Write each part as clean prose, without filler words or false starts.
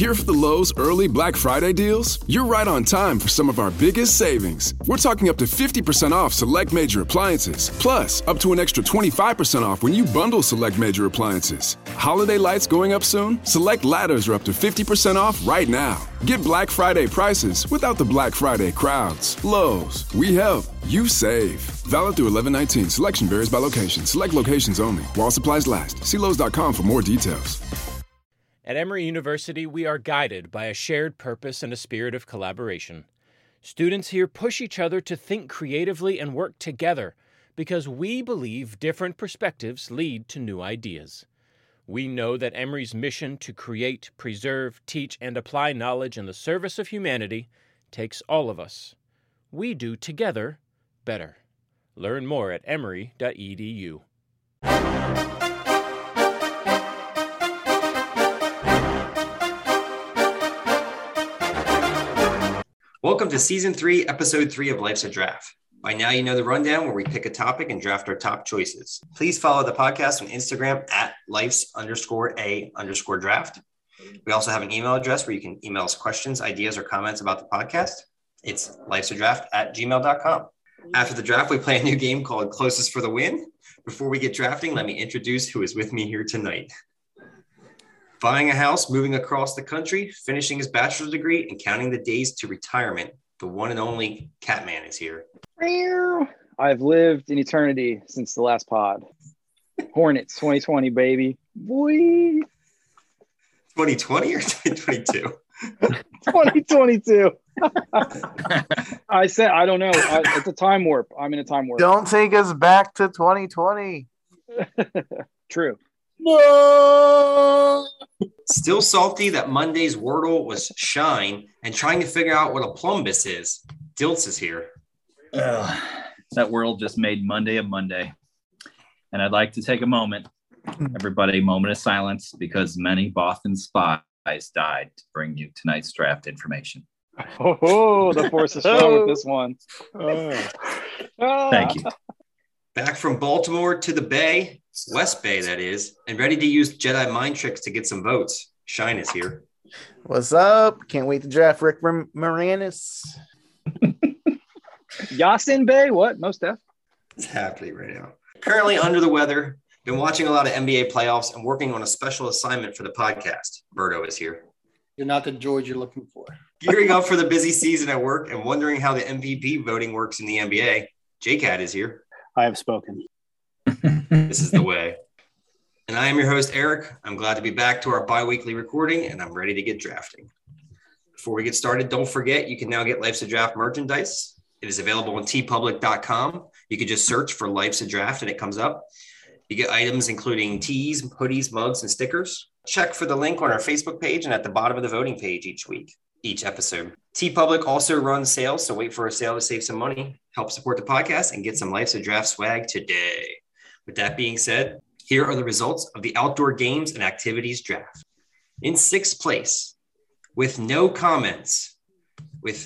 Here for the Lowe's early Black Friday deals? You're right on time for some of our biggest savings. We're talking up to 50% off select major appliances. Plus, up to an extra 25% off when you bundle select major appliances. Holiday lights going up soon? Select ladders are up to 50% off right now. Get Black Friday prices without the Black Friday crowds. Lowe's, we help, you save. Valid through 11/19. Selection varies by location. Select locations only. While supplies last. See Lowe's.com for more details. At Emory University, we are guided by a shared purpose and a spirit of collaboration. Students here push each other to think creatively and work together because we believe different perspectives lead to new ideas. We know that Emory's mission to create, preserve, teach, and apply knowledge in the service of humanity takes all of us. We do together better. Learn more at emory.edu. Welcome to Season 3, Episode 3 of Life's a Draft. By now you know the rundown where we pick a topic and draft our top choices. Please follow the podcast on Instagram at lifes_a_draft. We also have an email address where you can email us questions, ideas, or comments about the podcast. It's lifesadraft@gmail.com. After the draft, we play a new game called Closest for the Win. Before we get drafting, let me introduce who is with me here tonight. Buying a house, moving across the country, finishing his bachelor's degree, and counting the days to retirement, the one and only Catman is here. I've lived in eternity since the last pod. Hornets 2020, baby. Boy. 2020 or 2022? 2022. I said, I don't know. It's a time warp. I'm in a time warp. Don't take us back to 2020. True. No. Still salty that Monday's Wordle was shine and trying to figure out what a plumbus is. Dilts is here. That world just made Monday a Monday. And I'd like to take a moment, everybody, moment of silence, because many Boston spies died to bring you tonight's draft information. Oh, the force is strong with this one. Thank you. Back from Baltimore to the Bay, West Bay, that is, and ready to use Jedi mind tricks to get some votes. Shine is here. What's up? Can't wait to draft Rick Moranis. Yasin Bay? What? Most def? It's happening right now. Currently under the weather. Been watching a lot of NBA playoffs and working on a special assignment for the podcast. Berto is here. You're not the George you're looking for. Gearing up for the busy season at work and wondering how the MVP voting works in the NBA. J-Cat is here. I have spoken. This is the way. And I am your host, Eric. I'm glad to be back to our bi-weekly recording, and I'm ready to get drafting. Before we get started, don't forget you can now get Life's a Draft merchandise. It is available on tpublic.com. You can just search for Life's a Draft, and it comes up. You get items including tees, hoodies, mugs, and stickers. Check for the link on our Facebook page and at the bottom of the voting page each episode. TeePublic also runs sales, so wait for a sale to save some money, help support the podcast, and get some Life's a Draft swag today. With that being said, here are the results of the Outdoor Games and Activities Draft. In sixth place, with no comments, with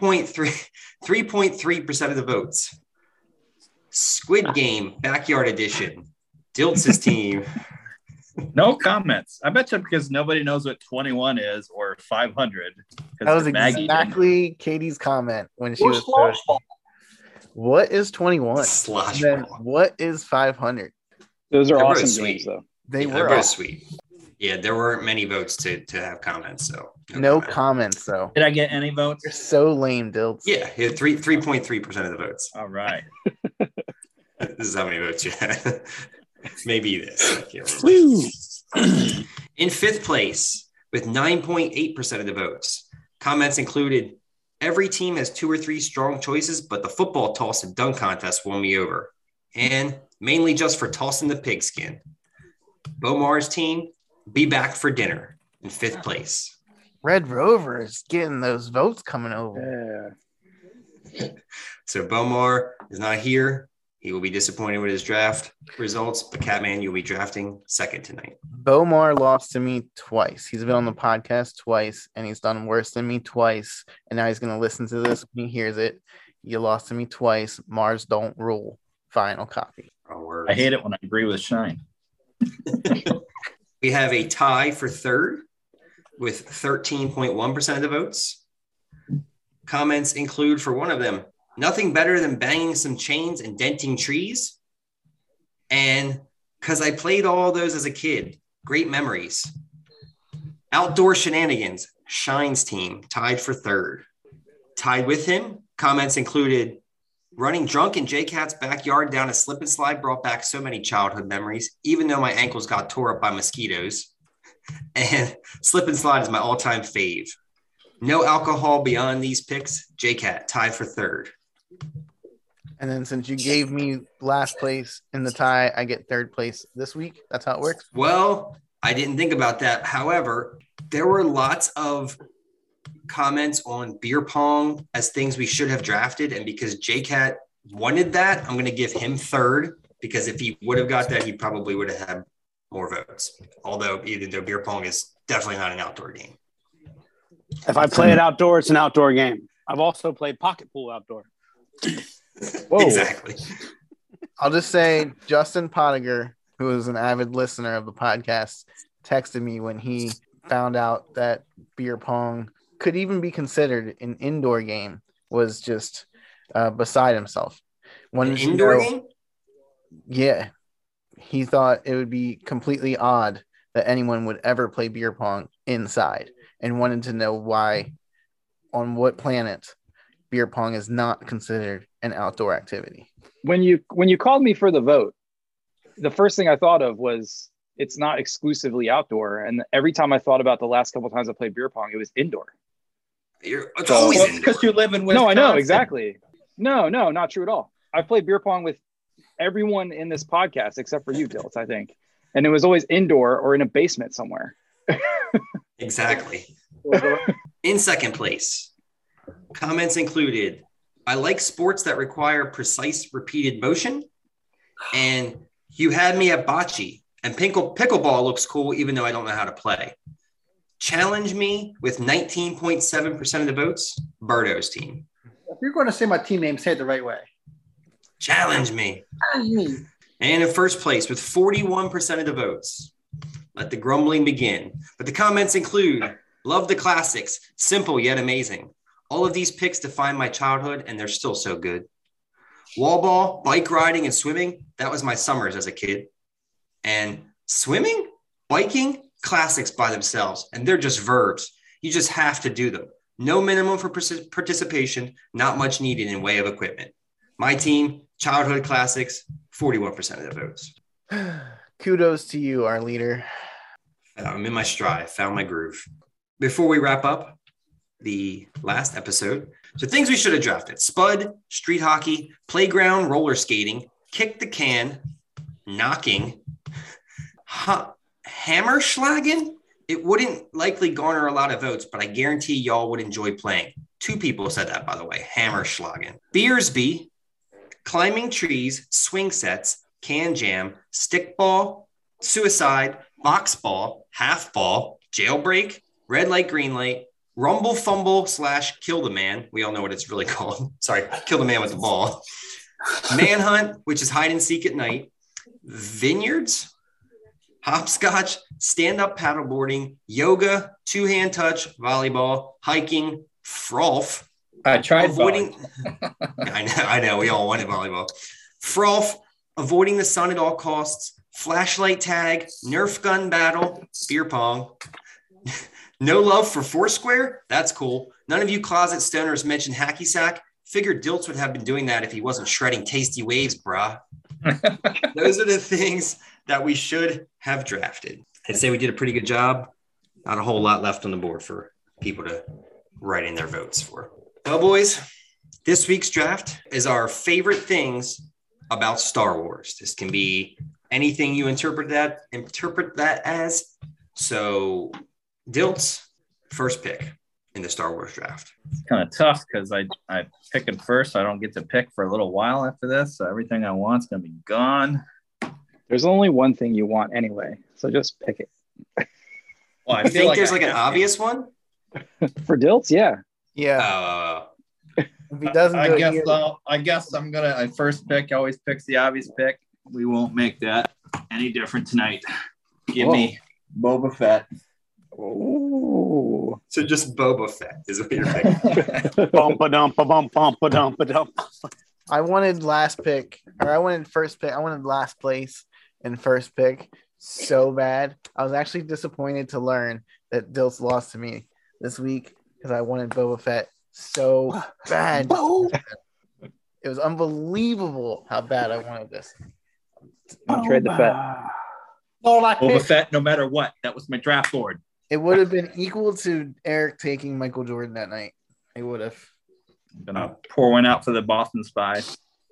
3.3% of the votes, Squid Game Backyard Edition, Dilts' team. No comments. I bet you because nobody knows what 21 is or 500. That was exactly Katie's comment when she was posting. What is 21? Slosh then ball. what is 500? Those are They're awesome both sweet. games, though. They They're were both all- sweet. Yeah, there weren't many votes to have comments, so no comment. comments though. Did I get any votes? You're so lame, Dilts. Yeah, he had 3.3% of the votes. All right. This is how many votes you had. Maybe this. I can't remember. In fifth place, with 9.8% of the votes, comments included, every team has 2 or 3 strong choices, but the football toss and dunk contest won me over. And mainly just for tossing the pigskin. Bomar's team, be back for dinner in fifth place. Red Rover is getting those votes coming over. Yeah. So Bomar is not here. He will be disappointed with his draft results, but Catman, you'll be drafting second tonight. Bomar lost to me twice. He's been on the podcast twice, and he's done worse than me twice. And now he's going to listen to this when he hears it. You lost to me twice. Mars don't rule. Final copy. I hate it when I agree with Shine. We have a tie for third with 13.1% of the votes. Comments include for one of them, nothing better than banging some chains and denting trees. And because I played all those as a kid, great memories. Outdoor shenanigans, Shine's team, tied for third. Tied with him, comments included running drunk in J-Cat's backyard down a slip and slide brought back so many childhood memories, even though my ankles got tore up by mosquitoes. And slip and slide is my all-time fave. No alcohol beyond these picks, J-Cat, tied for third. And then since you gave me last place in the tie, I get third place this week. That's how it works. Well, I didn't think about that. However, there were lots of comments on beer pong as things we should have drafted. And because J-Cat wanted that, I'm going to give him third, because if he would have got that, he probably would have had more votes. Although, even though beer pong is definitely not an outdoor game. If I play it outdoor, it's an outdoor game. I've also played pocket pool outdoor. Whoa. Exactly. I'll just say Justin Pottinger, who is an avid listener of the podcast, texted me when he found out that beer pong could even be considered an indoor game, was just beside himself. An indoor game? Yeah. He thought it would be completely odd that anyone would ever play beer pong inside, and wanted to know why, on what planet, beer pong is not considered an outdoor activity. When you called me for the vote, the first thing I thought of was it's not exclusively outdoor. And every time I thought about the last couple of times I played beer pong, it was indoor. It's always indoor. Because you live in Wisconsin. No, I know, exactly. No, not true at all. I've played beer pong with everyone in this podcast except for you, Dilts, I think. And it was always indoor or in a basement somewhere. Exactly. In second place, comments included, I like sports that require precise repeated motion. And you had me at bocce. And pickleball looks cool, even though I don't know how to play. Challenge me with 19.7% of the votes, Birdo's team. If you're going to say my team name, say it the right way. Challenge me. And in first place with 41% of the votes, let the grumbling begin. But the comments include, love the classics, simple yet amazing. All of these picks define my childhood, and they're still so good. Wall ball, bike riding, and swimming, that was my summers as a kid. And swimming, biking, classics by themselves, and they're just verbs. You just have to do them. No minimum for participation, not much needed in way of equipment. My team, childhood classics, 41% of the votes. Kudos to you, our leader. I'm in my stride, found my groove. Before we wrap up the last episode, so things we should have drafted: spud, street hockey, playground, roller skating, kick the can, knocking, Hammerschlagen. It wouldn't likely garner a lot of votes, but I guarantee y'all would enjoy playing. 2 people said that, by the way. Hammerschlagen. Beersby, climbing trees, swing sets, can jam, stickball, suicide, box ball, half ball, jailbreak, red light, green light, rumble fumble / kill the man. We all know what it's really called. Sorry, kill the man with the ball. Manhunt, which is hide and seek at night. Vineyards, hopscotch, stand-up paddleboarding, yoga, two-hand touch, volleyball, hiking, frolf. I tried avoiding. I know. We all wanted volleyball. Frolf, avoiding the sun at all costs, flashlight tag, Nerf gun battle, beer pong. No love for Foursquare. That's cool. None of you closet stoners mentioned hacky sack. Figured Dilts would have been doing that if he wasn't shredding tasty waves, brah. Those are the things that we should have drafted. I'd say we did a pretty good job. Not a whole lot left on the board for people to write in their votes for. Well, boys, this week's draft is our favorite things about Star Wars. This can be anything you interpret that as. So, Dilts, first pick in the Star Wars draft. It's kind of tough because I pick it first. So I don't get to pick for a little while after this. So everything I want is going to be gone. There's only one thing you want anyway, so just pick it. Well, I think there's like an obvious one? For Dilts, yeah. Yeah. If he doesn't I guess I'm going to, first pick always picks the obvious pick. We won't make that any different tonight. Give me Boba Fett. Oh. So just Boba Fett is what you're thinking. Bump-a-dump-a-bump-bump-a-dump-a-dump. I wanted last pick, or I wanted first pick. I wanted last place and first pick so bad. I was actually disappointed to learn that Dilts lost to me this week because I wanted Boba Fett so bad. It was unbelievable how bad I wanted this. Trade the Fett. Boba Fett, no matter what. That was my draft board. It would have been equal to Eric taking Michael Jordan that night. It would have. Gonna pour one out for the Boston Spies.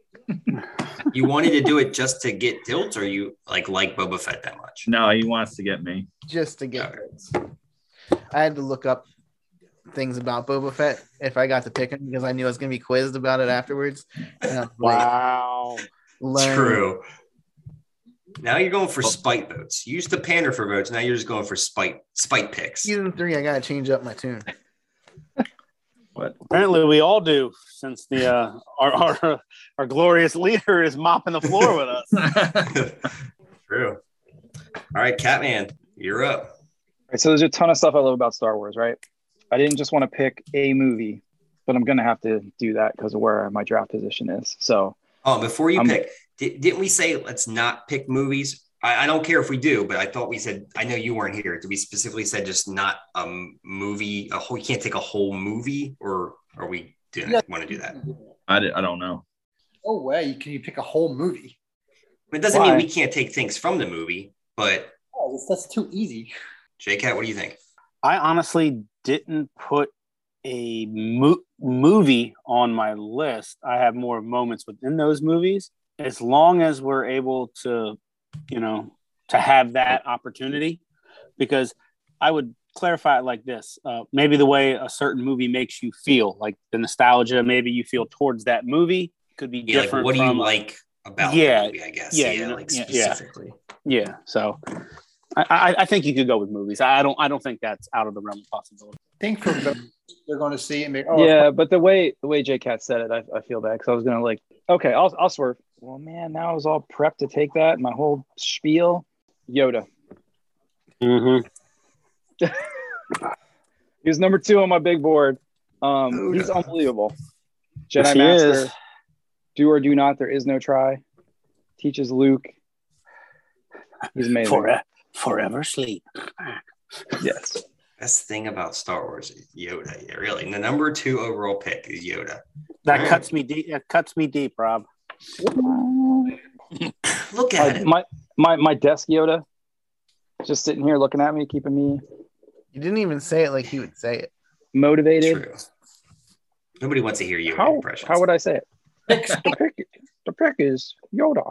You wanted to do it just to get Dilt, or you like Boba Fett that much? No, he wants to get me. Just to get I had to look up things about Boba Fett if I got to pick him because I knew I was going to be quizzed about it afterwards. Wow. True. Now you're going for spite votes. You used to pander for votes. Now you're just going for spite picks. Season 3, I got to change up my tune. What? Apparently, we all do, since the our glorious leader is mopping the floor with us. True. All right, Catman, you're up. All right, so there's a ton of stuff I love about Star Wars, right? I didn't just want to pick a movie, but I'm going to have to do that because of where my draft position is. So, before you pick, didn't we say let's not pick movies? I don't care if we do, but I thought we said, I know you weren't here. Did we specifically said just not a movie, you can't take a whole movie, or are we didn't want to do that? I don't know. No way. Can you pick a whole movie? It doesn't mean we can't take things from the movie, but that's too easy. J-Cat, what do you think? I honestly didn't put a movie on my list. I have more moments within those movies. As long as we're able to, to have that opportunity, because I would clarify it like this. Maybe the way a certain movie makes you feel, like the nostalgia, maybe you feel towards that movie could be different. Like, what do you like about the movie, I guess? Specifically. Yeah. So I think you could go with movies. I don't think that's out of the realm of possibility. I think for they're going to see it. But the way J-Cat said it, I feel bad because I was going to okay, I'll swerve. Well, man, now I was all prepped to take that. My whole spiel, Yoda. Mm-hmm. He's number 2 on my big board. He's unbelievable. Jedi yes, Master. Do or do not. There is no try. Teaches Luke. He's amazing. Forever sleep. Yes. Best thing about Star Wars is Yoda. Yeah, really. And the number 2 overall pick is Yoda. That cuts me deep. That cuts me deep, Rob. Look at it. My desk Yoda, just sitting here looking at me, keeping me. You didn't even say it like he would say it. Motivated. True. Nobody wants to hear you impressions. How would I say it? The pick is Yoda.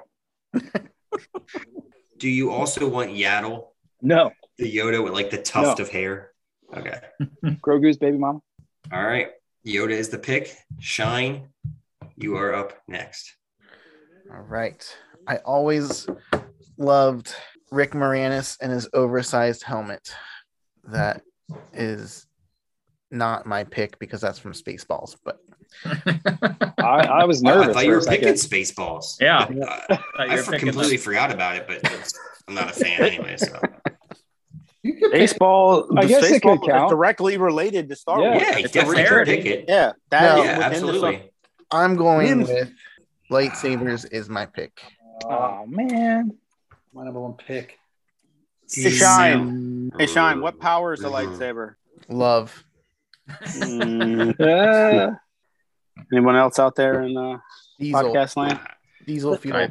Do you also want Yaddle? No. The Yoda with like the tuft of hair? Okay. Grogu's baby mama. All right. Yoda is the pick. Shine, you are up next. All right. I always loved Rick Moranis and his oversized helmet. That is not my pick because that's from Spaceballs, but I was nervous. I thought you were picking Spaceballs. Yeah. I completely forgot about it, but I'm not a fan anyway. So. Baseball, I guess it could count. Is directly related to Star Wars. Yeah, definitely pick it. Yeah, absolutely. I'm going with lightsabers is my pick. Oh man, my number 1 pick. Hey Shine, what power is the lightsaber? Love. Anyone else out there in podcast land? Diesel fuel.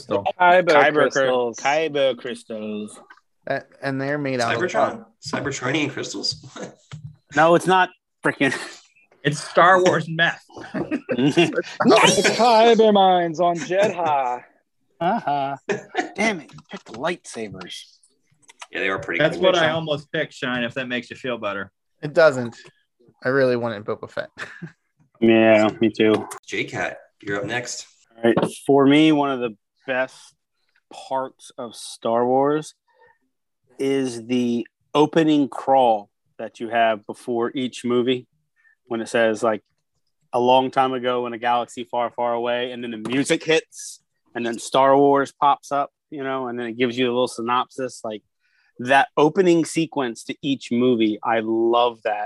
Kyber crystals. And they're made out of Cybertronian crystals. No, it's not freaking. It's Star Wars meth. It's Kyber mines on Jedha. Damn it! You picked the lightsabers. Yeah, they are pretty. That's cool. what I almost picked, Shine. If that makes you feel better. It doesn't. I really wanted Boba Fett. Yeah, me too. J-Cat, you're up next. All right, for me, one of the best parts of Star Wars is the opening crawl that you have before each movie, when it says like a long time ago in a galaxy far, far away, and then the music hits, and then Star Wars pops up, and then it gives you a little synopsis. Like that opening sequence to each movie, I love that.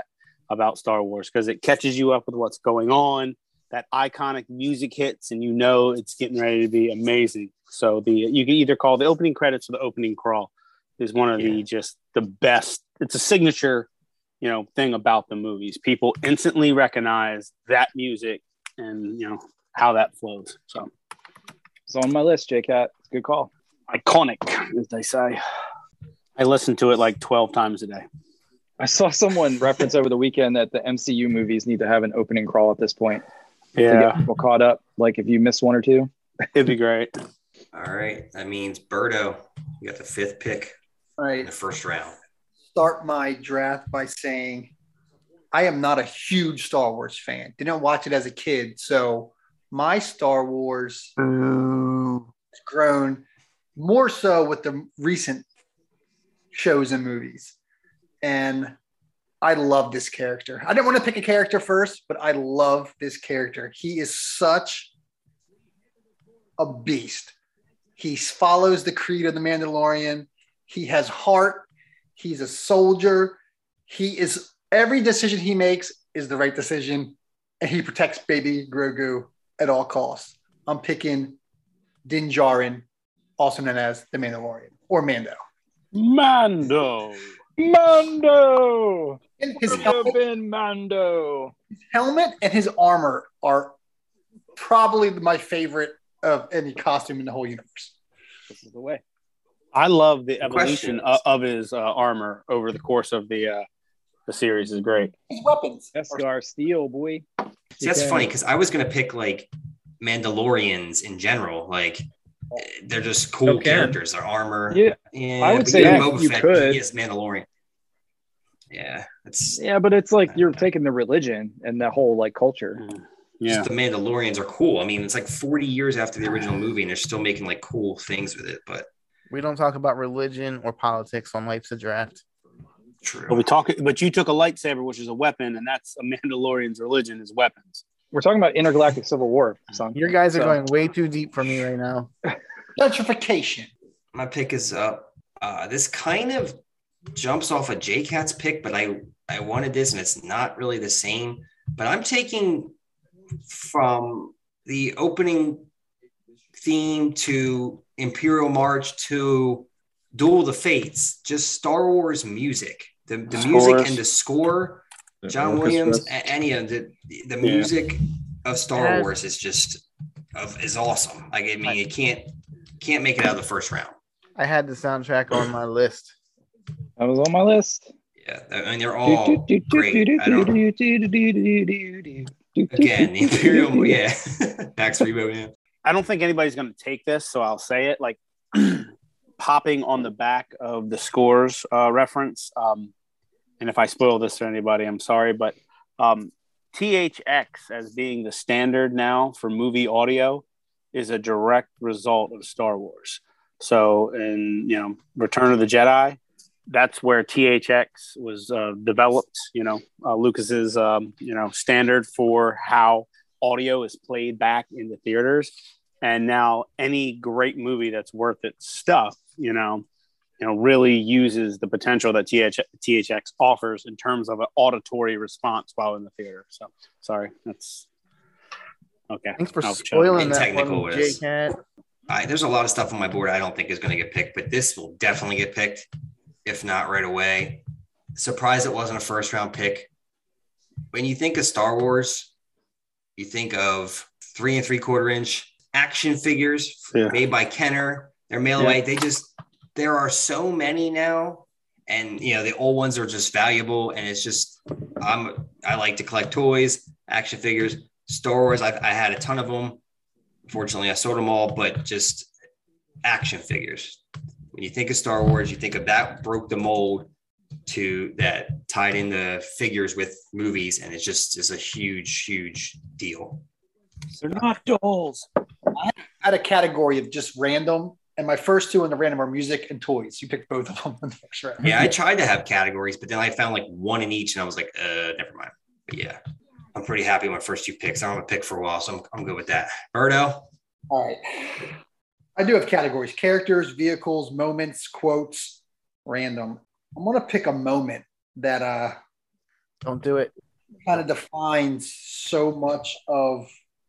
about Star Wars because it catches you up with what's going on. That iconic music hits, and you know it's getting ready to be amazing. So you can either call the opening credits or the opening crawl is one of the best. It's a signature, thing about the movies. People instantly recognize that music and how that flows. So it's on my list, J-Cat. It's a good call. Iconic, as they say. I listen to it like 12 times a day. I saw someone reference over the weekend that the MCU movies need to have an opening crawl at this point. Yeah. To get people caught up. Like if you miss one or two. It'd be great. All right. That means Birdo, you got the 5th pick All in right. the first round. Start my draft by saying I am not a huge Star Wars fan. Didn't watch it as a kid. So my Star Wars has grown more so with the recent shows and movies. And I love this character. I didn't want to pick a character first, but I love this character. He is such a beast. He follows the creed of the Mandalorian. He has heart. He's a soldier. Every decision he makes is the right decision, and he protects baby Grogu at all costs. I'm picking Din Djarin, also known as the Mandalorian or Mando. Mando. And his helmet and his armor are probably my favorite of any costume in the whole universe. This is the way. I love the evolution of his armor over the course of the series. Is great. His weapons. Beskar steel, boy. See, that's funny because I was going to pick like Mandalorians in general. Like they're just cool characters. Their armor. Yeah. I would say you could. He is Mandalorian. Yeah, but it's like you're taking the religion and the whole like culture. Yeah, just the Mandalorians are cool. I mean, it's like 40 years after the original movie, and they're still making like cool things with it. But we don't talk about religion or politics on Life's a Draft. True. But you took a lightsaber, which is a weapon, and that's a Mandalorian's religion is weapons. We're talking about intergalactic civil war, son. Your guys are going way too deep for me right now. Gentrification. My pick is up. This kind of jumps off of J-Cat's pick, but I wanted this, and it's not really the same. But I'm taking from the opening theme to Imperial March to Duel of the Fates, just Star Wars music. The music and the score, John Williams, any of the music of Star Wars is awesome. Like, I mean, it can't make it out of the first round. I had the soundtrack on my list. That was on my list. Yeah, I mean they're all great. Again, the Imperial, Max Rebo, yeah. I don't think anybody's going to take this, so I'll say it. Like popping on the back of the scores reference. And if I spoil this for anybody, I'm sorry, but THX as being the standard now for movie audio is a direct result of Star Wars. So in Return of the Jedi, that's where THX was developed. Lucas's standard for how audio is played back in the theaters, and now any great movie that's worth its stuff, really uses the potential that THX offers in terms of an auditory response while in the theater. So sorry, that's okay. Thanks for spoiling that technical one, J-Cat. There's a lot of stuff on my board I don't think is going to get picked, but this will definitely get picked, if not right away. Surprised it wasn't a first round pick. When you think of Star Wars, you think of 3 3/4 inch action figures made by Kenner. They're mail away. There are so many now, and the old ones are just valuable. And it's just, I like to collect toys, action figures, Star Wars. I had a ton of them. Fortunately, I sold them all, but just action figures. When you think of Star Wars, you think of that broke the mold to that tied in the figures with movies, and it's a huge, huge deal. They're not dolls. I had a category of just random, and my first two in the random are music and toys. You picked both of them in the first round. Yeah, I tried to have categories, but then I found like one in each, and I was like, never mind. But yeah, I'm pretty happy with my first 2 picks. I don't have a pick for a while, so I'm good with that. Birdo? All right. I do have categories: characters, vehicles, moments, quotes, random. I'm going to pick a moment that Don't do it. Kind of defines so much of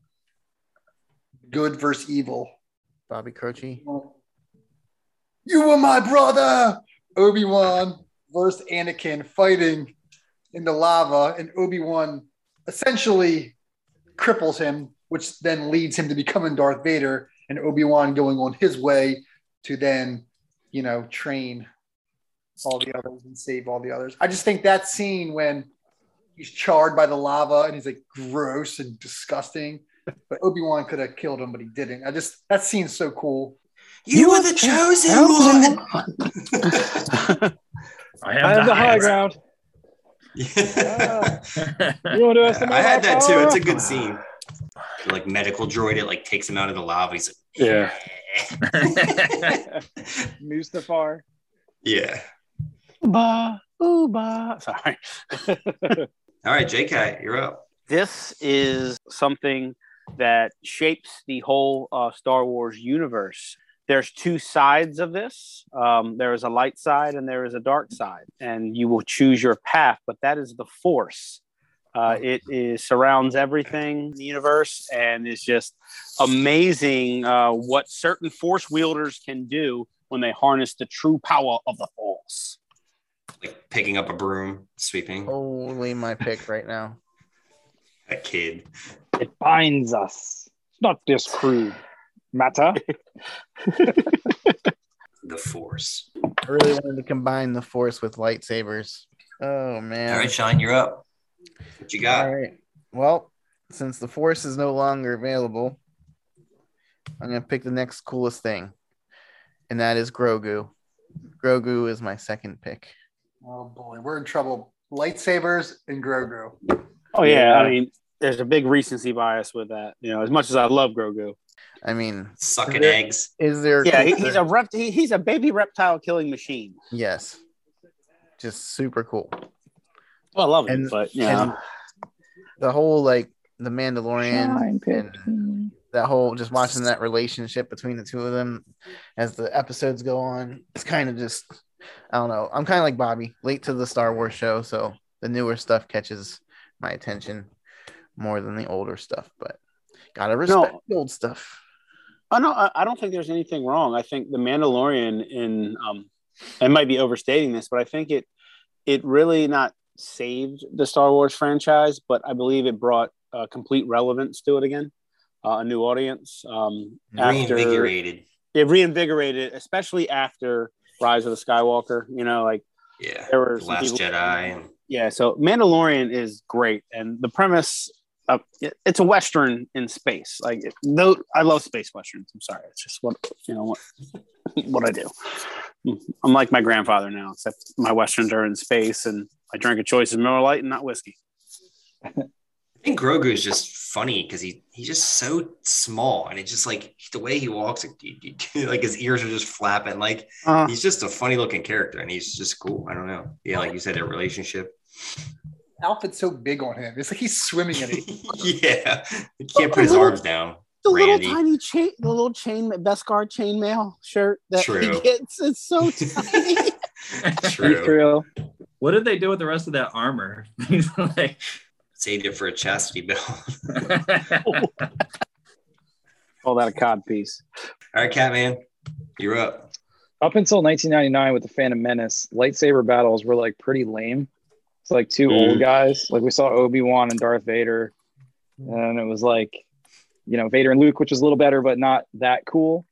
good versus evil. Bobby Croce. You were my brother. Obi-Wan versus Anakin fighting in the lava, and Obi-Wan essentially cripples him, which then leads him to becoming Darth Vader, and Obi-Wan going on his way to then, train all the others and save all the others. I just think that scene when he's charred by the lava and he's like gross and disgusting, but Obi-Wan could have killed him, but he didn't. That scene's so cool. You are the chosen one. I have the high ground. Yeah. You want to estimate? I had that too. It's a good scene. Like medical droid, it like takes him out of the lava. He's like, yeah. Mustafar. Yeah. Ooba. Sorry. All right, JK, you're up. This is something that shapes the whole Star Wars universe. There's two sides of this. There is a light side and there is a dark side, and you will choose your path, but that is the Force. It surrounds everything in the universe, and it's just amazing what certain Force wielders can do when they harness the true power of the Force. Like picking up a broom, sweeping. Holy, my pick right now. That kid. It binds us. It's not this crude matter. The Force. I really wanted to combine the Force with lightsabers. Oh, man. All right, Sean, you're up. What you got? All right. Well, since the Force is no longer available, I'm going to pick the next coolest thing, and that is Grogu. Grogu is my second pick. Oh, boy. We're in trouble. Lightsabers and Grogu. Oh, yeah. I mean, there's a big recency bias with that. As much as I love Grogu. I mean, sucking eggs. Is there? Yeah, he's a baby reptile killing machine. Yes, just super cool. Well, I love it, but and the whole the Mandalorian and that whole just watching that relationship between the two of them as the episodes go on, it's kind of just, I don't know. I'm kind of like Bobby, late to the Star Wars show, so the newer stuff catches my attention more than the older stuff, but gotta respect the old stuff. Oh, no, I don't think there's anything wrong. I think the Mandalorian I might be overstating this, but I think it really not saved the Star Wars franchise, but I believe it brought complete relevance to it again, a new audience. Reinvigorated. It reinvigorated, especially after Rise of the Skywalker. There were The Last Jedi. So Mandalorian is great, and the premise. It's a Western in space. I love space Westerns. I'm sorry. It's just what I do. I'm like my grandfather now, except my Westerns are in space, and I drink a choice of Miller Lite and not whiskey. I think Grogu is just funny because he's just so small, and it's just like the way he walks, like his ears are just flapping. He's just a funny looking character, and he's just cool. I don't know. Yeah, like you said, their relationship. Outfit's so big on him. It's like he's swimming in it. Yeah, he can't put his arms down. The little tiny chain, Beskar chainmail shirt that he gets. It's so tiny. True. What did they do with the rest of that armor? He's saved it for a chastity belt. Call that a cod piece. All right, Catman, you're up. Up until 1999 with the Phantom Menace, lightsaber battles were pretty lame. It's two old guys. We saw Obi-Wan and Darth Vader, and it was Vader and Luke, which was a little better, but not that cool.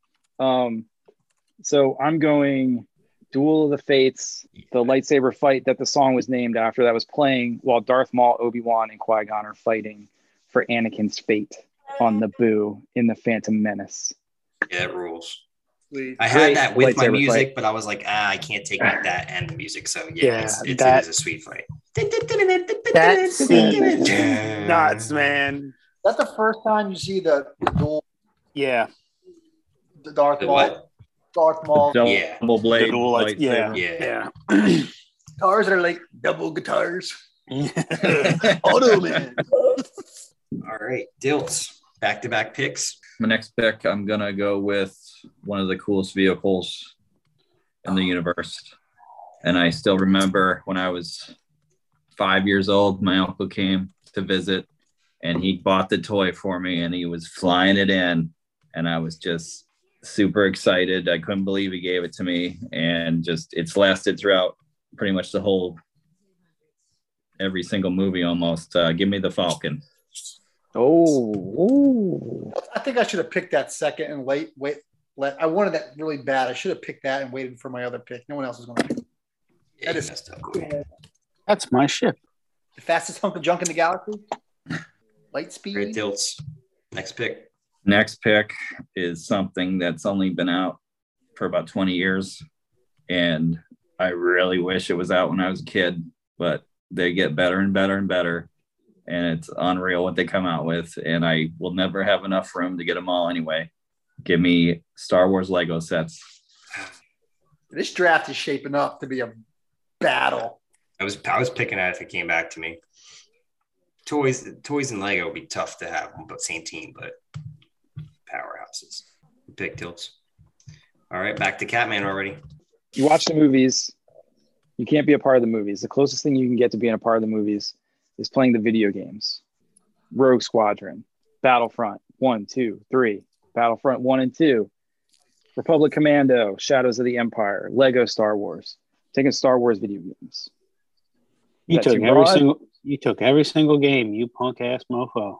So I'm going Duel of the Fates, the lightsaber fight that the song was named after, that was playing while Darth Maul, Obi-Wan, and Qui-Gon are fighting for Anakin's fate on Naboo in the Phantom Menace. Yeah, it rules. I had that with my music, fight. But I was like, I can't take that and the music. So it is a sweet fight. That's nuts, man. That's the first time you see the duel. Yeah. The Darth Maul. Darth Maul. Double blade. Yeah. Guitars are like double guitars. Auto man. All right, Dilts. Back-to-back picks. My next pick, I'm going to go with one of the coolest vehicles in the universe. And I still remember when I was 5 years old, my uncle came to visit and he bought the toy for me and he was flying it in. And I was just super excited. I couldn't believe he gave it to me. And just it's lasted throughout pretty much every single movie almost. Give me the Falcon. Oh. I think I should have picked that second and I wanted that really bad. I should have picked that and waited for my other pick. No one else is going to pick. Yeah, that is cool. That's my ship. The fastest hunk of junk in the galaxy. Light speed. Great tilts. Next pick. Next pick is something that's only been out for about 20 years. And I really wish it was out when I was a kid, but they get better and better and better. And it's unreal what they come out with. And I will never have enough room to get them all anyway. Give me Star Wars Lego sets. This draft is shaping up to be a battle. I was picking at it if it came back to me. Toys and Lego would be tough to have on the same team, but powerhouses. Pick tilts. All right, back to Catman already. You watch the movies. You can't be a part of the movies. The closest thing you can get to being a part of the movies is playing the video games. Rogue Squadron, Battlefront 1, 2, 3, Battlefront 1 and 2, Republic Commando, Shadows of the Empire, Lego Star Wars. Taking Star Wars video games. You took every single game, you punk ass mofo.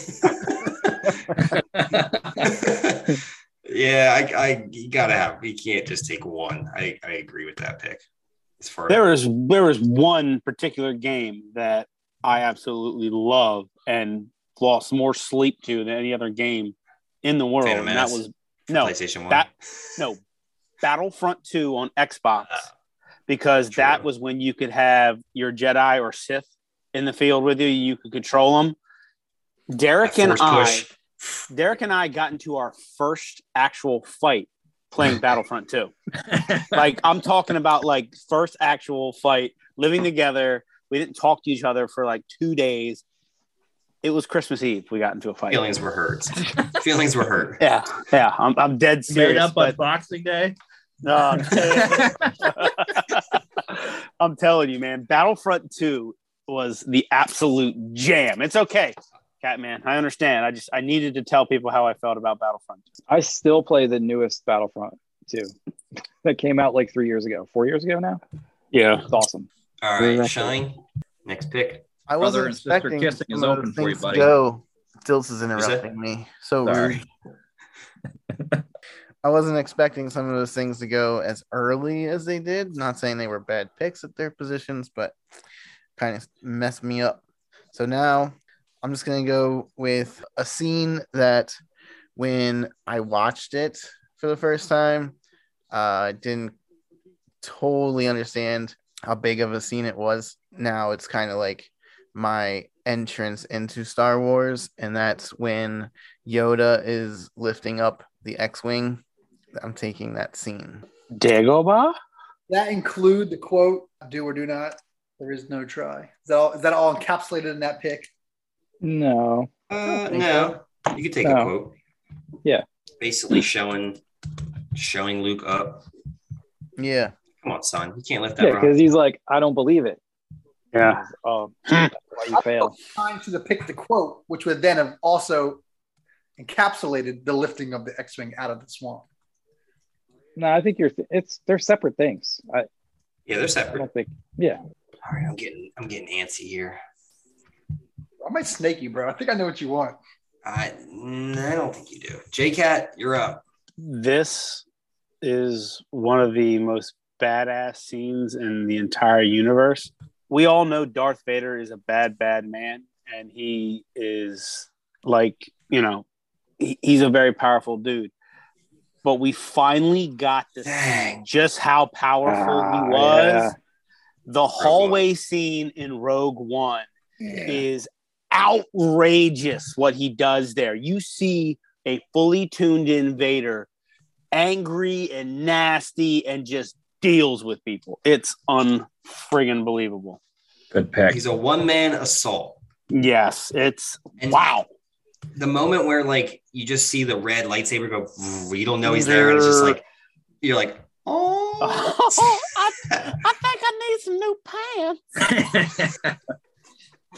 Yeah, you gotta have. You can't just take one. I agree with that pick. As far there was one particular game that I absolutely love and lost more sleep to than any other game in the world. And that was PlayStation 1. Battlefront 2 on Xbox. Because True. That was when you could have your Jedi or Sith in the field with you. You could control them. Derek and I got into our first actual fight playing Battlefront 2. Like, I'm talking about like first actual fight, living together. We didn't talk to each other for like 2 days. It was Christmas Eve. We got into a fight. Feelings were hurt. Feelings were hurt. Yeah. I'm dead serious. Made up on Boxing Day. No, I'm telling you, man. Battlefront 2 was the absolute jam. It's okay, Catman. I understand. I needed to tell people how I felt about Battlefront 2. I still play the newest Battlefront 2 that came out like 4 years ago now. Yeah. It's awesome. All right, Shine. Next pick. I Brother wasn't and sister expecting kissing is some of open the for you, things buddy. to go. Dilts is interrupting me. So Sorry. rude. I wasn't expecting some of those things to go as early as they did. Not saying they were bad picks at their positions, but kind of messed me up. So now I'm just going to go with a scene that when I watched it for the first time, I didn't totally understand how big of a scene it was. Now it's kind of like my entrance into Star Wars, and that's when Yoda is lifting up the X-Wing. I'm taking that scene. Dagobah? That include the quote, do or do not. There is no try. Is that all encapsulated in that pick? No. No. You could take a quote. Yeah. Basically showing Luke up. Yeah. Come on, son. You can't lift that Yeah, rock. because he's like, I don't believe it. Yeah. Oh, that's why you fail. Time to pick the quote, which would then have also encapsulated the lifting of the X-Wing out of the swamp. No, I think they're separate things. Yeah, they're I separate. don't think. Yeah. All right, I'm getting antsy here. I might snake you, bro. I think I know what you want. I don't think you do. J-Cat, you're up. This is one of the most badass scenes in the entire universe. We all know Darth Vader is a bad man, and he is like, he's a very powerful dude. But we finally got to see just how powerful he was. Yeah. The hallway scene in Rogue One is outrageous what he does there. You see a fully tuned in Vader, angry and nasty, and just deals with people. It's unfriggin' believable. Good pick. He's a one-man assault. Yes, it's And wow. The moment where like you just see the red lightsaber go, you don't know he's there, and it's just like you're like, oh, I think I need some new pants.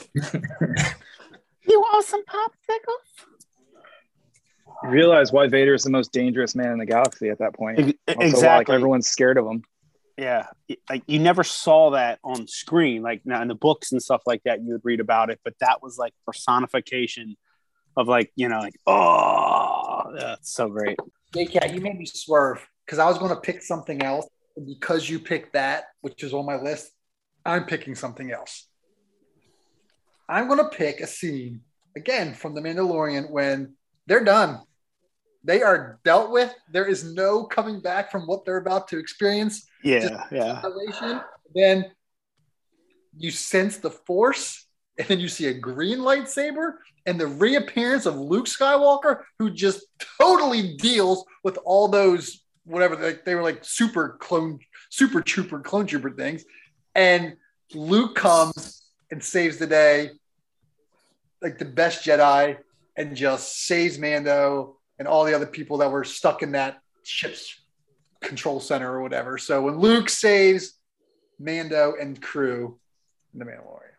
You want some popsicles? You realize why Vader is the most dangerous man in the galaxy at that point. Also, Exactly. why, like, everyone's scared of him. Yeah, like you never saw that on screen. Like now in the books and stuff like that, you would read about it, but that was like personification of like, you know, like, oh, that's so great. J-Cat, you made me swerve because I was going to pick something else. And because you picked that, which is on my list, I'm picking something else. I'm going to pick a scene, again, from The Mandalorian when they're done. They are dealt with. There is no coming back from what they're about to experience. Yeah. Then you sense the Force, and then you see a green lightsaber, and the reappearance of Luke Skywalker, who just totally deals with all those whatever they were like super trooper clone trooper things, and Luke comes and saves the day, like the best Jedi, and just saves Mando and all the other people that were stuck in that ship's control center or whatever. So when Luke saves Mando and crew in The Mandalorian.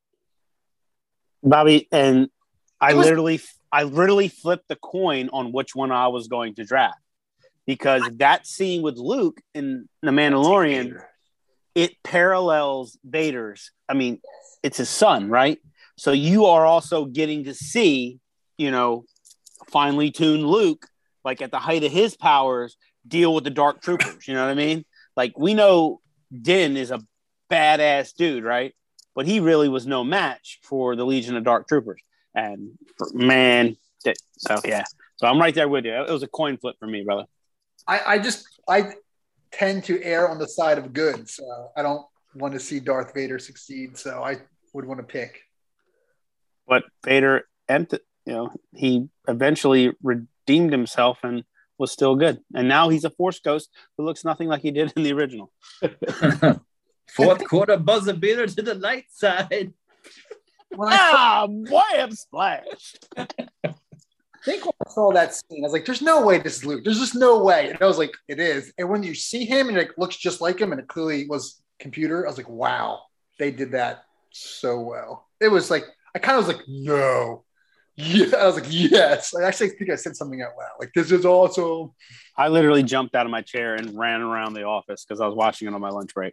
Bobby, and I literally flipped the coin on which one I was going to draft because that scene with Luke in The Mandalorian, it parallels Vader's. I mean, it's his son, right? So you are also getting to see, you know, finely tuned Luke, like at the height of his powers, deal with the Dark Troopers. You know what I mean? Like we know Din is a badass dude, right? But he really was no match for the Legion of Dark Troopers. And so I'm right there with you. It was a coin flip for me, brother. I tend to err on the side of good, so I don't want to see Darth Vader succeed. So I would want to pick. But Vader, he eventually redeemed himself and was still good. And now he's a Force ghost who looks nothing like he did in the original. Fourth quarter buzzer beater to the light side. When I wham, splash. I think when I saw that scene, I was like, there's no way this is Luke. There's just no way. And I was like, it is. And when you see him and it looks just like him and it clearly was computer, I was like, wow, they did that so well. It was like, I kind of was like, no. Yeah, I was like, yes. I actually think I said something out loud. Like, this is awesome. I literally jumped out of my chair and ran around the office because I was watching it on my lunch break.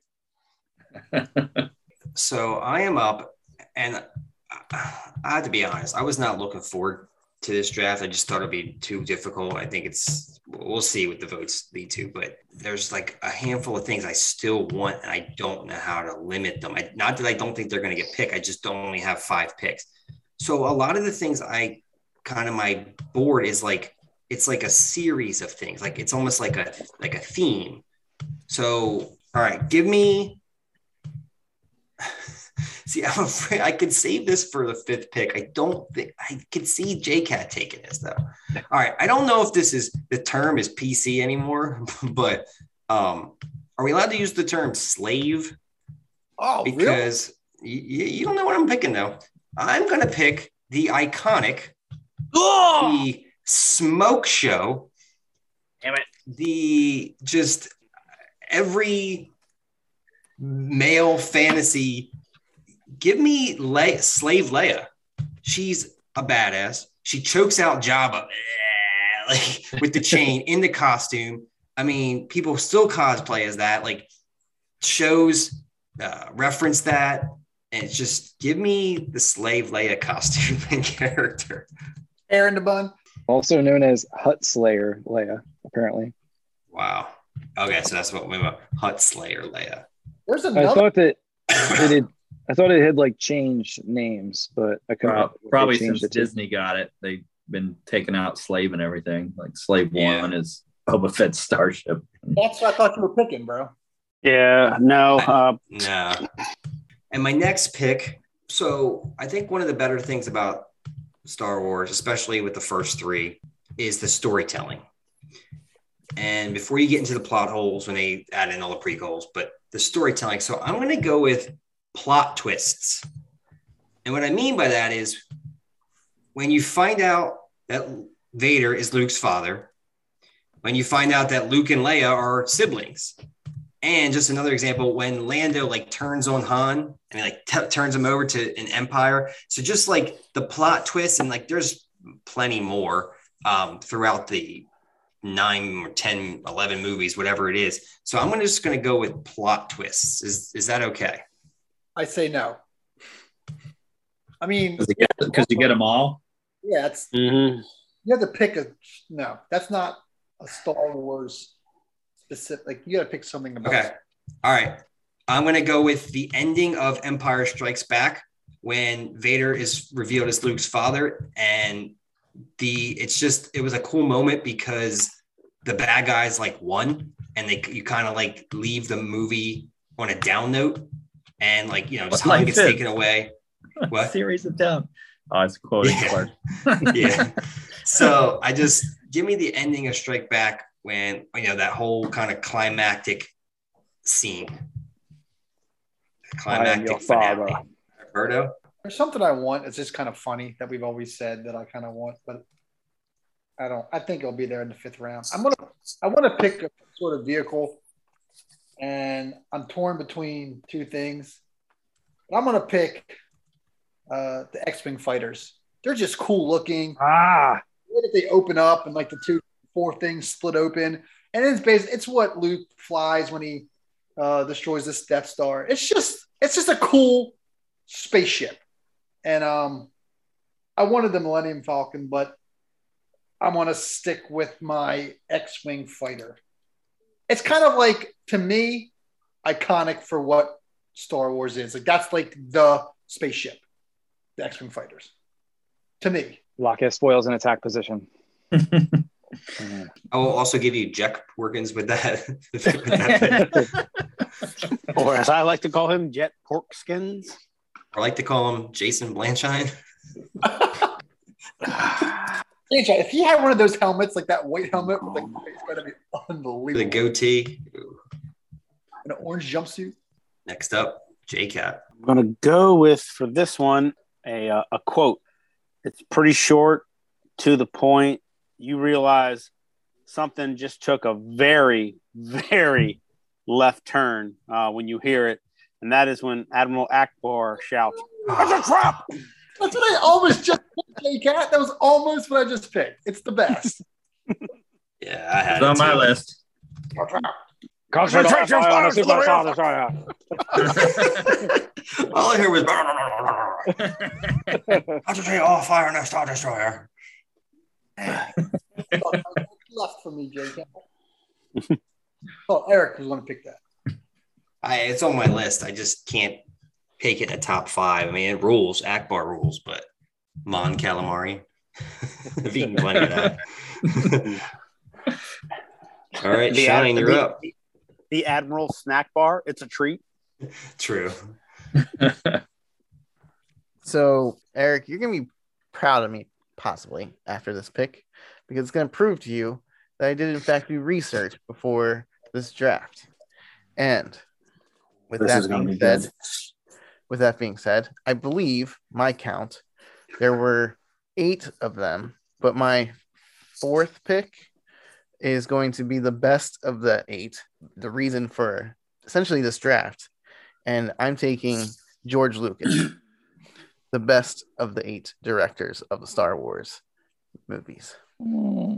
So I am up, and I have to be honest, I was not looking forward to this draft. I just thought it'd be too difficult. I think we'll see what the votes lead to, but there's like a handful of things I still want, and I don't know how to limit them. Not that I don't think they're going to get picked. I just don't only have 5 picks. So a lot of the things my board is like, it's like a series of things. Like it's almost like a theme. So, all right, give me, see, I'm afraid I could save this for the 5th pick. I don't think I could see J-Cat taking this though. All right. I don't know if the term is PC anymore, but are we allowed to use the term slave? Oh, because you don't know what I'm picking though. I'm going to pick the iconic, the smoke show. Damn it. The just every male fantasy. Give me Slave Leia. She's a badass. She chokes out Jabba like with the chain in the costume. I mean, people still cosplay as that. Like shows reference that. And just give me the Slave Leia costume and character. Aaron the Bun. Also known as Hut Slayer Leia, apparently. Wow. Okay, so that's what we want. Hut Slayer Leia. There's another. I thought it had like changed names, but I couldn't. Probably since Disney got it, they've been taking out Slave and everything. Like Slave 1 is Boba Fett's starship. That's what I thought you were picking, bro. Yeah, no. No. And my next pick, so I think one of the better things about Star Wars, especially with the first 3, is the storytelling. And before you get into the plot holes when they add in all the prequels, but the storytelling. So I'm going to go with plot twists. And what I mean by that is when you find out that Vader is Luke's father, when you find out that Luke and Leia are siblings, And just another example, when Lando like turns on Han and he like turns him over to an Empire. So just like the plot twist, and like there's plenty more throughout the 9 or 10, 11 movies, whatever it is. So I'm just going to go with plot twists. Is that okay? I say no. I mean, Because you get them all. yeah, it's Mm-hmm. you have to pick no. That's not a Star Wars specific. Like you got to pick something about. Okay. All right. I'm going to go with the ending of Empire Strikes Back when Vader is revealed as Luke's father. And it was a cool moment because the bad guys like won, and you kind of like leave the movie on a down note, and like, you know, just Han gets taken away. What? Series of down. Oh, it's quoting part. Yeah. So give me the ending of Strike Back when, you know, that whole kind of climactic scene. Climactic finale. Roberto? There's something I want. It's just kind of funny that we've always said that I kind of want, but I think it'll be there in the 5th round. I want to pick a sort of vehicle, and I'm torn between two things. But I'm going to pick the X-Wing fighters. They're just cool looking. The way that they open up and like the 4 things split open, and it's what Luke flies when he destroys this Death Star. It's just a cool spaceship, and I wanted the Millennium Falcon, but I want to stick with my X-Wing fighter. It's kind of like, to me, iconic for what Star Wars is. Like that's like the spaceship, the X-Wing fighters. To me, Lockheed spoils in attack position. I will also give you Jack Porkins with that. Or as I like to call him, Jet Porkskins. I like to call him Jason Blanchine. If he had one of those helmets, like that white helmet, like, it's going to be unbelievable. The goatee. An orange jumpsuit. Next up, JCat. I'm going to go with, for this one, a quote. It's pretty short, to the point. You realize something just took a very, very left turn when you hear it. And that is when Admiral Akbar shouts, "It's a trap!" That's what I almost just picked, Cat. That was almost what I just picked. It's the best. Yeah, I had It's on my list. Concentration fire, all I heard was concentrate all fire on that Star Destroyer. Left for me, Cat. Oh, Eric was going to pick that. It's on my list. I just can't pick it in the top 5. I mean, it rules. Akbar rules, but Mon Calamari. I've eaten plenty of that. All right, Shine, you're up. The Admiral snack bar. It's a treat. True. So, Eric, you're going to be proud of me, possibly, after this pick, because it's going to prove to you that I did, in fact, do research before this draft. And with that being said, I believe my count, there were 8 of them, but my 4th pick is going to be the best of the 8. The reason for essentially this draft, and I'm taking George Lucas, the best of the 8 directors of the Star Wars movies. Oh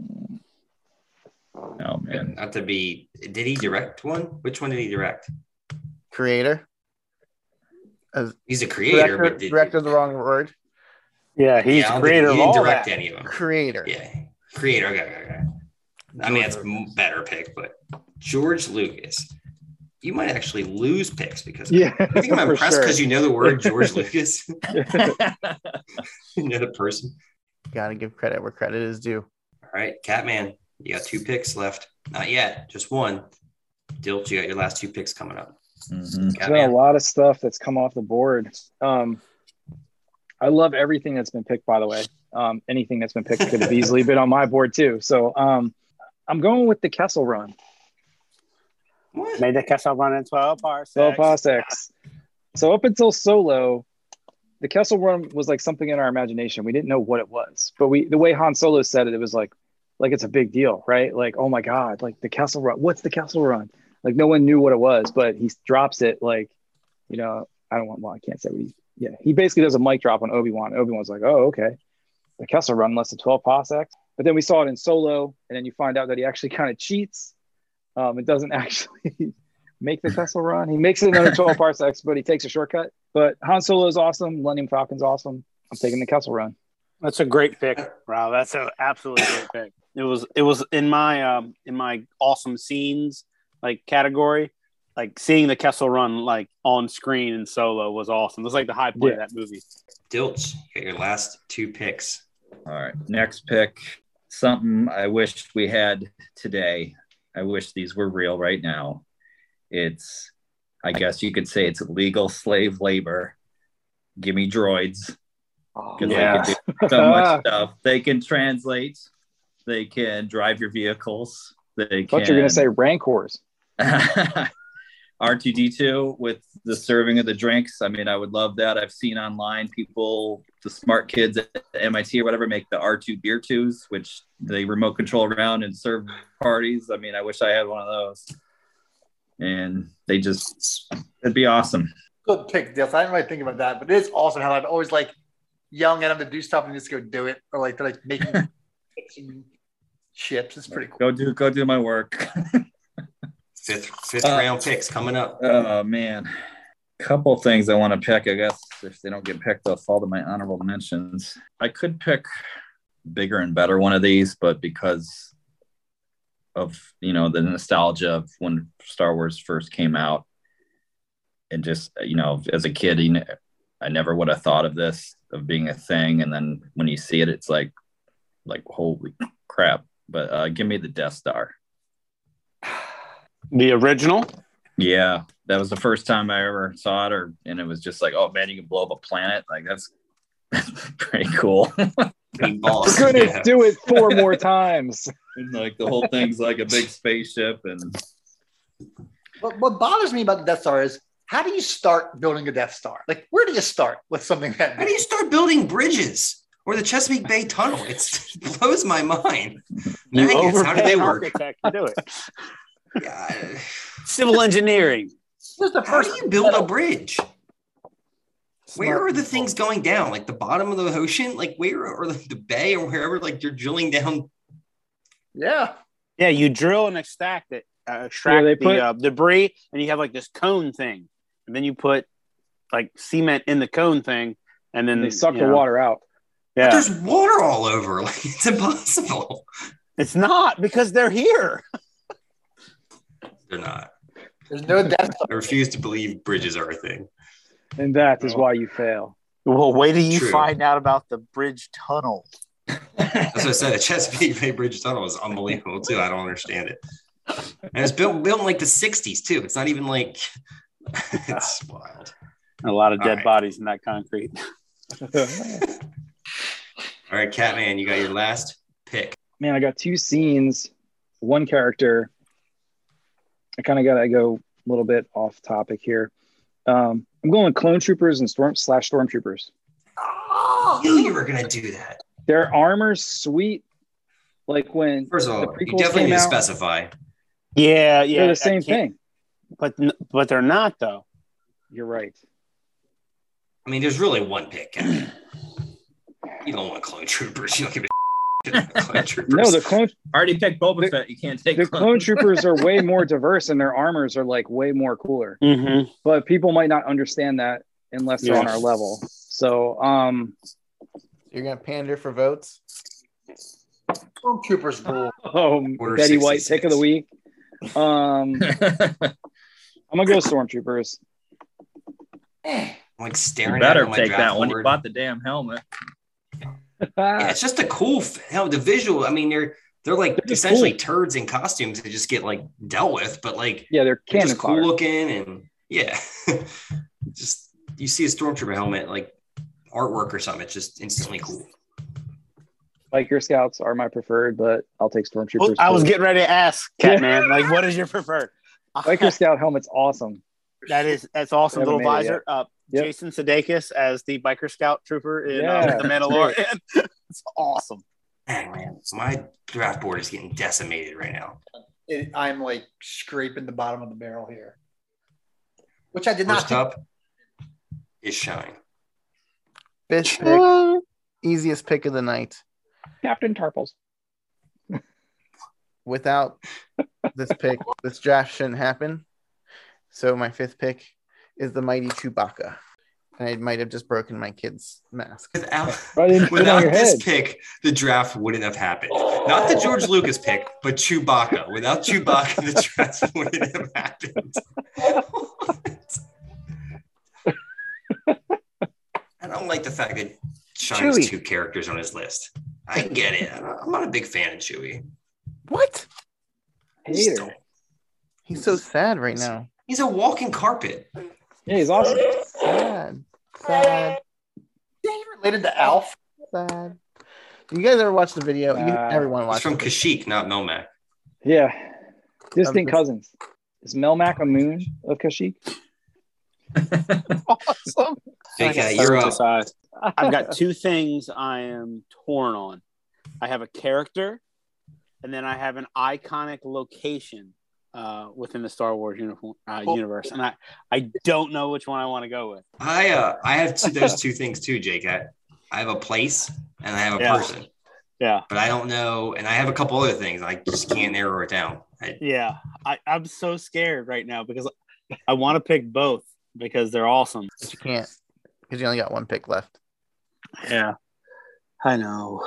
man, not to be. Did he direct one? Which one did he direct? Creator. He's a creator, but director the wrong word. Yeah, he's the creator of all that. He didn't direct any of them. Creator. Yeah, creator. Okay. I mean, that's a better pick, but George Lucas. You might actually lose picks because I think I'm impressed because you know the word George Lucas. You know the person. Gotta give credit where credit is due. All right, Catman, you got 2 picks left. Not yet, just 1. Dilt, you got your last 2 picks coming up. Mm-hmm. There's been a lot of stuff that's come off the board. I love everything that's been picked, by the way. Anything that's been picked could have easily been on my board too. So I'm going with the Kessel Run. What? Made the Kessel Run in 12 parsecs. 12 parsecs. So up until Solo, the Kessel Run was like something in our imagination. We didn't know what it was, but the way Han Solo said it, it was like it's a big deal, right? Like, oh my God, like the Kessel Run. What's the Kessel Run? Like no one knew what it was, but he drops it like, you know, I can't say what he basically does a mic drop on Obi-Wan. Obi-Wan's like, oh, okay. The Kessel Run less than 12 parsecs. But then we saw it in Solo, and then you find out that he actually kind of cheats. It doesn't actually make the Kessel Run. He makes it in under 12 parsecs, but he takes a shortcut. But Han Solo is awesome. Millennium Falcon's awesome. I'm taking the Kessel Run. That's a great pick, Rob. That's an absolutely great pick. It was in my awesome scenes like category. Like seeing the Kessel Run like on screen in Solo was awesome. It was like the high point of that movie. Dilch, get your last 2 picks. All right, next pick. Something I wish we had today. I wish these were real right now. It's, I guess you could say it's illegal slave labor. Give me droids. Because they can do so much stuff. They can translate. They can drive your vehicles. They can. What you're going to say, Rancors. R2D2 with the serving of the drinks. I mean, I would love that. I've seen online people, the smart kids at MIT or whatever, make the R2 beer twos, which they remote control around and serve parties. I mean, I wish I had one of those. And it'd be awesome. Good pick, Dale. I didn't really think about that, but it is awesome how I've always like yelling at them to do stuff and just go do it, or like they're like making chips. It's pretty cool. Go do my work. Fifth round picks coming up. Oh man, couple things I want to pick. I guess if they don't get picked, they'll fall to my honorable mentions. I could pick bigger and better one of these, but because of the nostalgia of when Star Wars first came out, and just as a kid, I never would have thought of this of being a thing, and then when you see it, it's like holy crap. But give me the Death Star. The original? Yeah, that was the first time I ever saw it, and it was just like, oh man, you can blow up a planet. Like that's pretty cool. We're gonna do it 4 more times. And, like the whole thing's like a big spaceship, and what bothers me about the Death Star is how do you start building a Death Star? Like, where do you start with something that? How do you start building bridges or the Chesapeake Bay Tunnel? It blows my mind. Maggots, how do they work? Architect to do it. Yeah. Civil engineering. How do you build a bridge? Where are the things going down? Like the bottom of the ocean? Like where, or the bay, or wherever? Like you're drilling down. Yeah. Yeah, you drill and extract the debris, and you have like this cone thing, and then you put like cement in the cone thing, and then they suck the water out. Yeah, but there's water all over. Like it's impossible. It's not, because they're here. They're not. There's no Death Star. I refuse to believe bridges are a thing. And that is why you fail. Well, wait till you True. find out about the bridge tunnel. That's what I said. The Chesapeake Bay Bridge Tunnel is unbelievable too. I don't understand it. And it's built in like the 60s too. It's not even like it's wild. A lot of dead bodies in that concrete. All right, Catman, you got your last pick. Man, I got 2 scenes, 1 character. I kind of got to go a little bit off topic here. I'm going with Clone Troopers and Stormtroopers. Oh, I knew you were going to do that. Their armor's sweet. Like when First of all, the prequels you definitely came need to out, specify. Yeah. they're the same thing. But they're not, though. You're right. I mean, there's really 1 pick. Catman. You don't want Clone Troopers. You don't give a Clone Troopers. No, the clone already picked Boba Fett. You can't take the clone troopers are way more diverse, and their armors are like way more cooler. Mm-hmm. But people might not understand that unless they're on our level. So, you're gonna pander for votes. Clone Troopers rule. Order Betty White 66. pick of the week. I'm gonna go Stormtroopers. I'm like staring You better at my take draft that one. You board. bought the damn helmet. Yeah, it's just a cool, the visual. I mean, they're like They're just essentially turds in costumes that just get like dealt with, but like they're they're cannon just cool fodder. looking, and yeah, just you see a stormtrooper helmet like artwork or something, it's just instantly cool. Biker Scouts are my preferred, but I'll take Stormtroopers. Well, I was too. getting ready to ask, Catman, like, what is your preferred? Biker Scout helmet's awesome. That's awesome. Haven't Little made it visor. Yep. Jason Sudeikis as the Biker Scout trooper in Yeah. The Mandalorian. It's awesome. Dang, man, my draft board is getting decimated right now. I'm like scraping the bottom of the barrel here, which I did not First think. up is Shine. Fifth pick, easiest pick of the night. Captain Tarples. Without this pick, this draft shouldn't happen. So my fifth pick is the mighty Chewbacca. And I might have just broken my kid's mask. Without this pick, the draft wouldn't have happened. Not the George Lucas pick, but Chewbacca. Without Chewbacca, the draft wouldn't have happened. I don't like the fact that Shine's Chewie. 2 characters on his list. I get it. I'm not a big fan of Chewie. What? Hater. He's so sad right now. He's a walking carpet. Yeah, he's awesome. Sad. Sad. He related to Alf. Sad. You guys ever watch the video? Everyone He's watched from it. Kashyyyk, not Melmac. Yeah. Distant cousins. Is Melmac a moon of Kashyyyk? Awesome. JK, you're up. I've got 2 things I am torn on. I have a character, and then I have an iconic location within the Star Wars universe, and I don't know which one I want to go with. I have those 2 things too, JK. I have a place and I have a person. Yeah. But I don't know, and I have a couple other things. I just can't narrow it down. I'm so scared right now because I want to pick both because they're awesome. But you can't because you only got 1 pick left. Yeah, I know.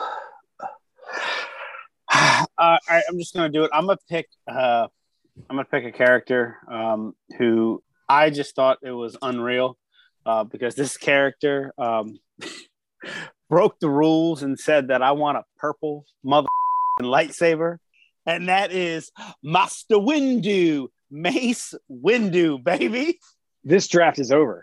I'm just gonna do it. I'm gonna pick a character who I just thought it was unreal because this character broke the rules and said that I want a purple mother lightsaber, and that is Master Windu, Mace Windu, baby. This draft is over.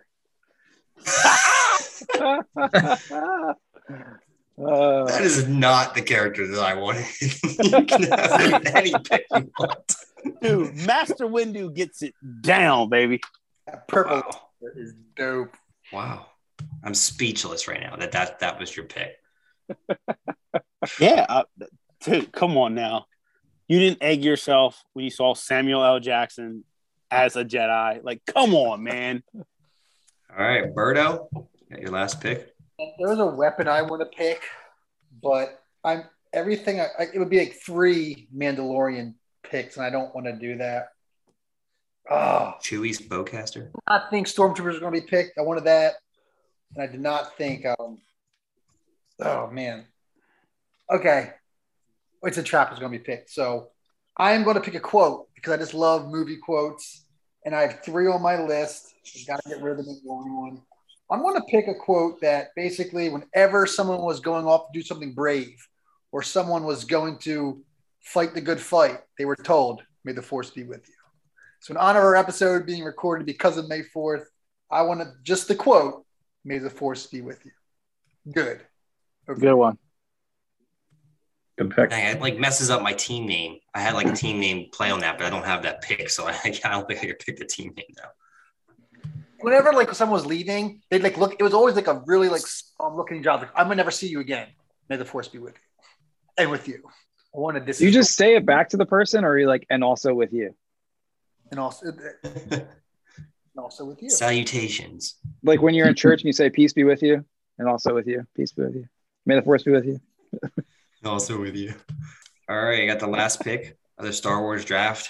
That is not the character that I wanted. You can have any pick you want. Dude, Master Windu gets it down, baby. That purple is dope. Wow. I'm speechless right now that was your pick. Yeah. Dude, come on now. You didn't egg yourself when you saw Samuel L. Jackson as a Jedi. Like, come on, man. All right, Birdo, got your last pick. There's a weapon I want to pick, but it would be like 3 Mandalorian picks, and I don't want to do that. Chewie's bowcaster. I think Stormtroopers are going to be picked. I wanted that, and I did not think. Oh man. Okay, it's a trap is going to be picked. So I'm going to pick a quote because I just love movie quotes, and I have 3 on my list. I've got to get rid of the Mandalorian one. I'm going to pick a quote that basically whenever someone was going off to do something brave or someone was going to fight the good fight, they were told, may the force be with you. So in honor of our episode being recorded because of May 4th, I want to just the quote, may the force be with you. Good. Good one. Good pick. It like messes up my team name. I had like a team name play on that, but I don't have that pick, so I don't think I could pick the team name now. Whenever like someone was leaving, they'd like look. It was always like a really like looking job. Like, I'm gonna never see you again. May the force be with you and with you. I wanted this. You just say it back to the person, or you like, and also with you, and also with you. Salutations. like when you're in church and you say, "Peace be with you," and also with you. Peace be with you. May the force be with you. Also with you. All right, I got the last pick of the Star Wars draft.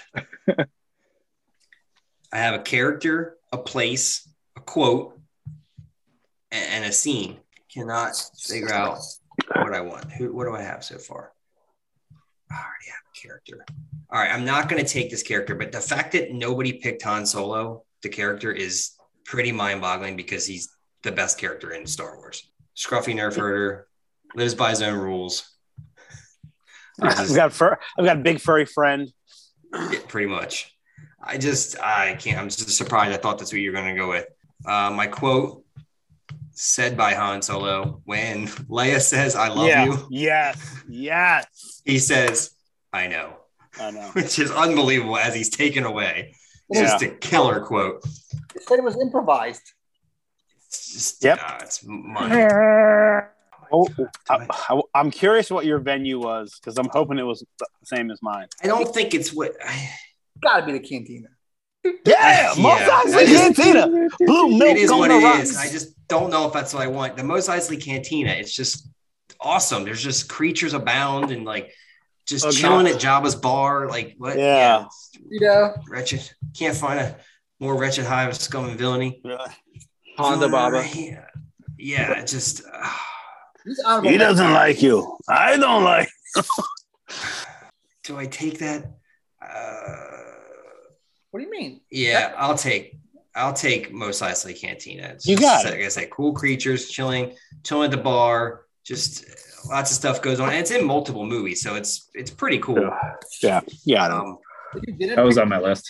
I have a character, a place, a quote, and a scene. Cannot figure out what I want. What do I have so far? I already have a character. All right, I'm not going to take this character, but the fact that nobody picked Han Solo, the character, is pretty mind-boggling because he's the best character in Star Wars. Scruffy nerf herder, lives by his own rules. I've got a big furry friend. Yeah, pretty much. I can't. I'm just surprised. I thought that's what you were going to go with. My quote said by Han Solo when Leia says, "I love you." Yes. He says, "I know," which is unbelievable as he's taken away. It's just a killer quote. It said it was improvised. It's just, it's money. I'm curious what your venue was because I'm hoping it was the same as mine. I don't think it's what. Gotta be the Cantina. Yeah, Mos Eisley Cantina. Blue milk It is on what the it rocks. is. I just don't know if that's what I want. The Mos Eisley Cantina. It's just awesome. There's just creatures abound and like just chilling at Jabba's bar. Like what? Yeah. Wretched. Can't find a more wretched hive of scum and villainy. Honda Baba. Yeah, just. He doesn't like you. I don't like. Do I take that? What do you mean? Yeah, I'll take Mos Eisley Cantina. It's You just, got it. like I said, cool creatures chilling at the bar. Just lots of stuff goes on, and it's in multiple movies, so it's pretty cool. Yeah. That was on my list.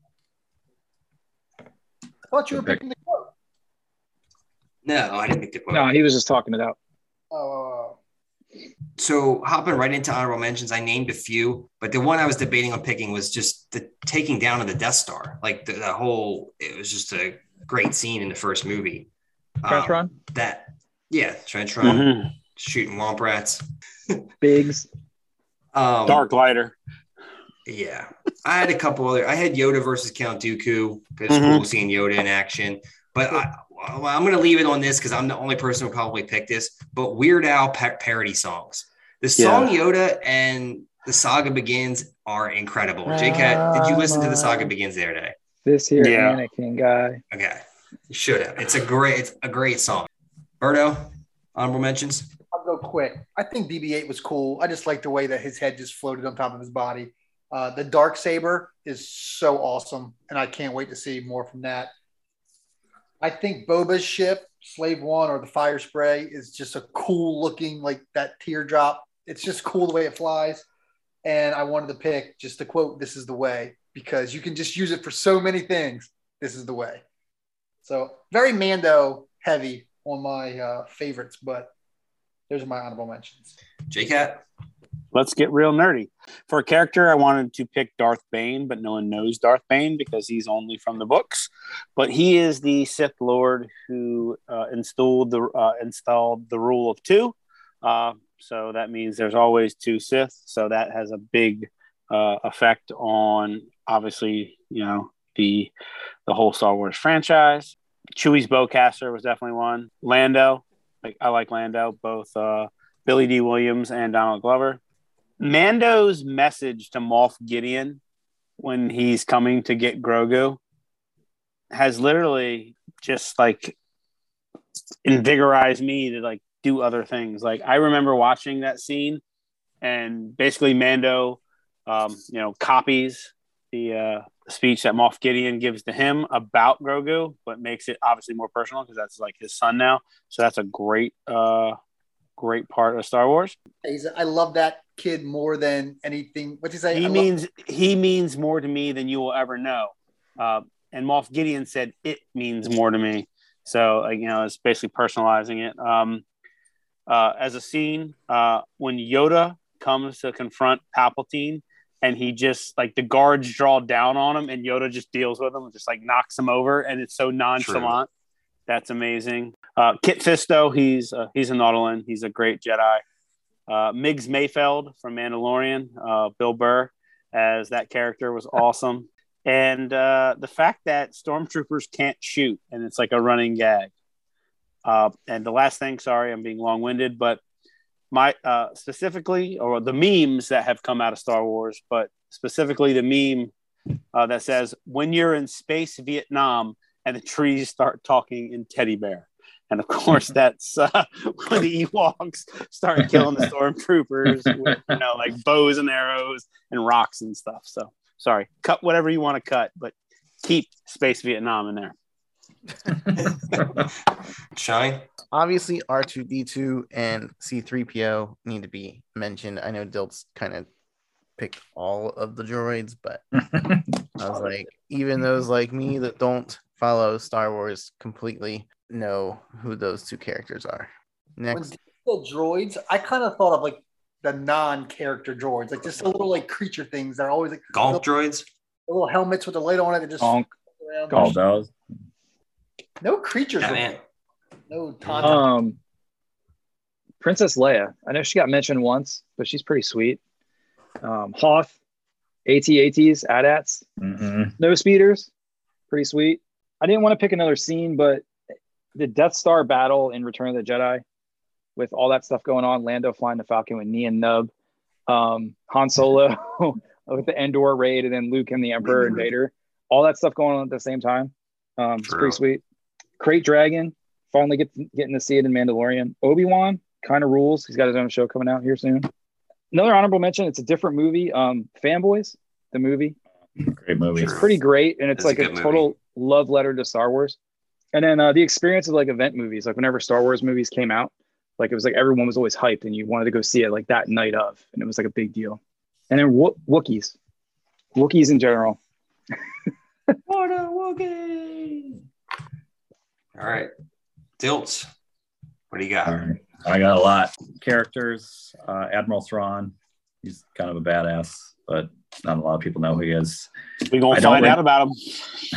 I thought you were picking the quote. No, I didn't pick the quote. No, he was just talking it out. Oh. So hopping right into honorable mentions, I named a few, but the one I was debating on picking was just the taking down of the Death Star. Like the whole, it was just a great scene in the first movie. Trench Run? Trench Run, Mm-hmm. shooting womp rats. Biggs. Dark Lighter. Yeah. I had a couple other, I had Yoda versus Count Dooku. It's Mm-hmm. cool seeing Yoda in action, but I'm going to leave it on this because I'm the only person who probably picked this, but Weird Al parody songs. The song Yoda and The Saga Begins are incredible. J-Cat, did you listen to The Saga Begins the other day? This here Anakin guy. Okay. You should have. It's a great song. Berto, honorable mentions? I'll go quick. I think BB-8 was cool. I just like the way that his head just floated on top of his body. The Darksaber is so awesome, and I can't wait to see more from that. I think Boba's ship, Slave One or the Fire Spray, is just a cool looking, like that teardrop. It's just cool the way it flies. And I wanted to pick just the quote, "This is the way," because you can just use it for so many things. This is the way. So very Mando heavy on my favorites, but those are my honorable mentions. J-Cat? Let's get real nerdy. For a character, I wanted to pick Darth Bane, but no one knows Darth Bane because he's only from the books. But he is the Sith Lord who installed the rule of two. So that means there's always two Sith. So that has a big effect on, obviously, the whole Star Wars franchise. Chewie's bowcaster was definitely one. Lando, I like Lando, both Billy D. Williams and Donald Glover. Mando's message to Moff Gideon when he's coming to get Grogu has literally just invigorized me to do other things. I remember watching that scene, and basically Mando, copies the speech that Moff Gideon gives to him about Grogu, but makes it obviously more personal because that's his son now. So that's a great part of Star Wars. I love that kid more than anything. What'd you say? He means more to me than you will ever know. And Moff Gideon said it means more to me. So it's basically personalizing it. As a scene, when Yoda comes to confront Palpatine, and he just the guards draw down on him, and Yoda just deals with him, just knocks him over, and it's so nonchalant. True. That's amazing. Kit Fisto, he's a Nautolan. He's a great Jedi. Miggs Mayfeld from Mandalorian, Bill Burr as that character was awesome. And the fact that stormtroopers can't shoot, and it's a running gag. And the last thing, sorry, I'm being long-winded, but my specifically, or the memes that have come out of Star Wars, but specifically the meme that says, "When you're in space Vietnam and the trees start talking in teddy bear." And of course, that's when the Ewoks start killing the stormtroopers with, bows and arrows and rocks and stuff. So sorry, cut whatever you want to cut, but keep Space Vietnam in there. Shine. Obviously, R2D2 and C3PO need to be mentioned. I know Dilt's kind of picked all of the droids, but I was even those like me that don't follow Star Wars completely know who those two characters are. Next, when the droids, I kind of thought of the non-character droids, just the little creature things that are always Gonk droids, the little helmets with the light on it that just Gonk. All those. No creatures. Yeah, man. No Tauntaun. Princess Leia. I know she got mentioned once, but she's pretty sweet. Hoth, AT-ATs, AT-ATs, no speeders, pretty sweet. I didn't want to pick another scene, but the Death Star battle in Return of the Jedi, with all that stuff going on, Lando flying the Falcon with Nien Nunb, Han Solo with the Endor raid, and then Luke and the Emperor and Vader, all that stuff going on at the same time. It's pretty sweet. Crate Dragon, finally getting to see it in Mandalorian. Obi-Wan kind of rules. He's got his own show coming out here soon. Another honorable mention, it's a different movie. Fanboys, the movie. Great movie. It's pretty great, and it's like a total movie. Love letter to Star Wars. And then the experience of like event movies, like whenever Star Wars movies came out, like it was like everyone was always hyped and you wanted to go see it like that night of, and it was like a big deal. And then Wookiees in general. What a Wookiee! All right, Dilts, what do you got? All right. I got a lot. Characters, Admiral Thrawn. He's kind of a badass, but not a lot of people know who he is. We're going to find out about him.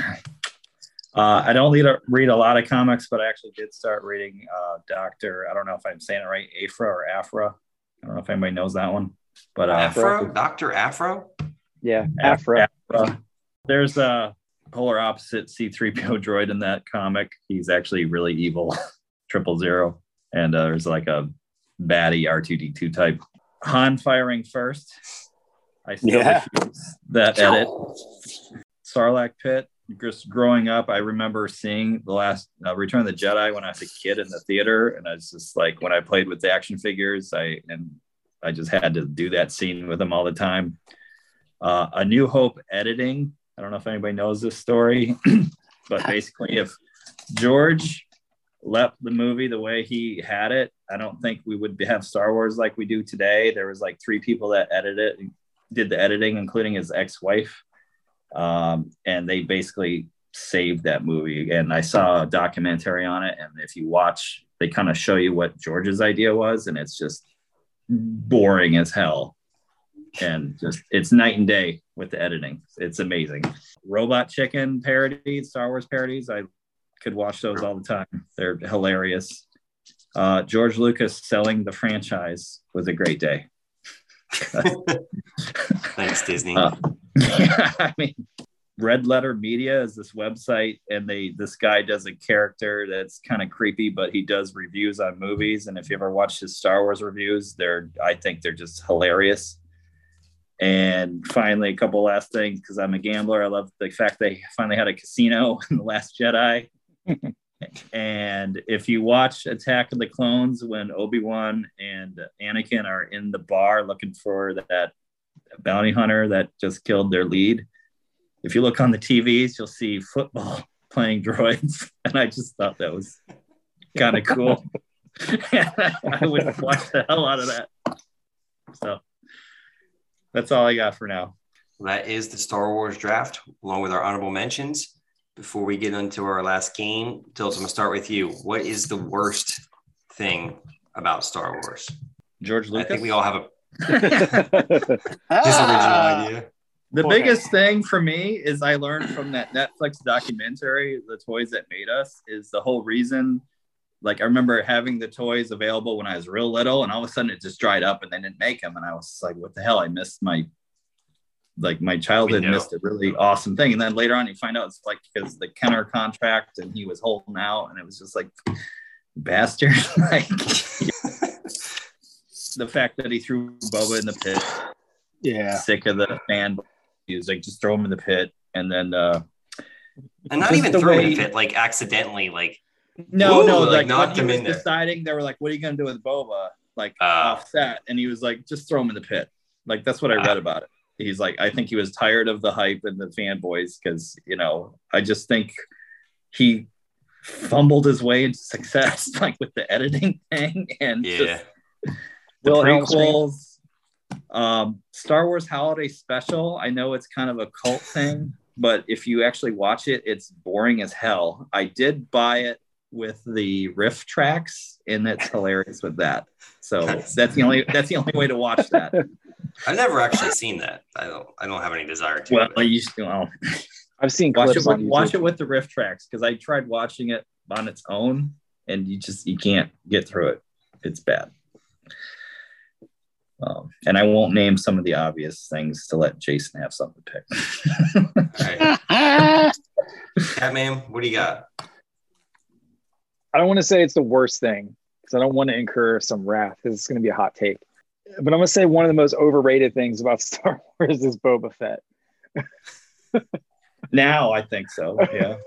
I don't read a lot of comics, but I actually did start reading Dr. I don't know if I'm saying it right, Afra. I don't know if anybody knows that one. But Afro? Dr. Afro? Yeah, Afra. There's a polar opposite C-3PO droid in that comic. He's actually really evil, 000. And there's like a baddie R2-D2 type. Han firing first. I still refuse that edit. Sarlacc pit. Just growing up, I remember seeing the last Return of the Jedi when I was a kid in the theater, and I was just like, when I played with the action figures, I just had to do that scene with them all the time. A New Hope editing. I don't know if anybody knows this story, but basically, if George left the movie the way he had it, I don't think we would have Star Wars like we do today. There was like 3 people that did the editing, including his ex-wife. And they basically saved that movie. And I saw a documentary on it. And if you watch, they kind of show you what George's idea was. And it's just boring as hell. And just, it's night and day with the editing. It's amazing. Robot Chicken parodies, Star Wars parodies. I could watch those all the time. They're hilarious. George Lucas selling the franchise was a great day. Thanks, Disney. I mean, Red Letter Media is this website, and this guy does a character that's kind of creepy, but he does reviews on movies. And if you ever watch his Star Wars reviews, I think they're just hilarious. And finally, a couple last things, because I'm a gambler. I love the fact they finally had a casino in The Last Jedi. And if you watch Attack of the Clones, when Obi-Wan and Anakin are in the bar looking for that bounty hunter that just killed their lead, if you look on the TVs, you'll see football playing droids. And I just thought that was kind of cool. I would watch the hell out of that. So that's all I got for now. That is the Star Wars draft, along with our honorable mentions. Before we get into our last game, Tilts, I'm going to start with you. What is the worst thing about Star Wars? George Lucas? I think we all have his original idea. The biggest thing for me is I learned from that Netflix documentary, The Toys That Made Us, is the whole reason. Like, I remember having the toys available when I was real little, and all of a sudden it just dried up and they didn't make them. And I was like, what the hell? I missed my childhood missed a really awesome thing. And then later on you find out it's like because the Kenner contract and he was holding out, and it was just like, bastard. Like, the fact that he threw Boba in the pit. Yeah. Sick of the fan. He was like, just throw him in the pit. And then and not even throw him in the pit, like accidentally, like no, like knocked him in there. Deciding, they were like, what are you gonna do with Boba? Like offset. And he was like, just throw him in the pit. Like, that's what I read about it. He's like, I think he was tired of the hype and the fanboys because, I just think he fumbled his way into success, like with the editing thing and just the prequels. Star Wars Holiday Special. I know it's kind of a cult thing, but if you actually watch it, it's boring as hell. I did buy it with the riff tracks, and it's hilarious with that. So that's the only way to watch that. I've never actually seen that. I don't have any desire to. Well, I've seen clips watch it with the riff tracks, because I tried watching it on its own, and you can't get through it. It's bad. And I won't name some of the obvious things to let Jason have something to pick. All right. Catman, what do you got? I don't want to say it's the worst thing because I don't want to incur some wrath because it's going to be a hot take. But I'm going to say one of the most overrated things about Star Wars is Boba Fett. Now I think so. Yeah.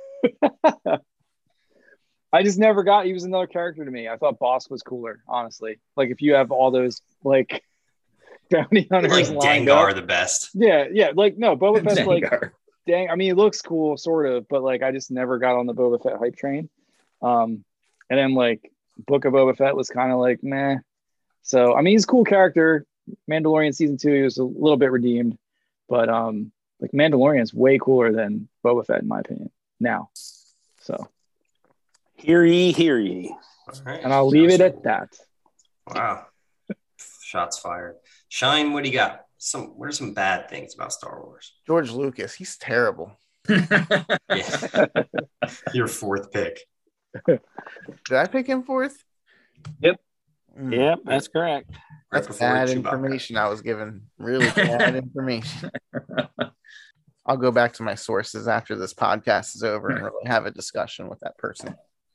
I just never got. He was another character to me. I thought Bosk was cooler, honestly. Like if you have all those like bounty hunters Like lined Dengar up. the best. Yeah. Like no, Boba Fett's like Dengar. dang. I mean, it looks cool, sort of, but like I just never got on the Boba Fett hype train. And then like Book of Boba Fett was kind of like meh. So I mean, he's a cool character. Mandalorian season 2, he was a little bit redeemed, but like Mandalorian is way cooler than Boba Fett in my opinion now. So Hear ye, hear ye. All right. and I'll leave it at that. Wow. Shots fired. Shine, what do you got? What are some bad things about Star Wars? George Lucas, he's terrible. Yeah. Your fourth pick. Did I pick him fourth? Yep. Mm. Yep, that's correct. Right That's before bad Chewbacca. information I was given. Really bad information. I'll go back to my sources after this podcast is over and really have a discussion with that person.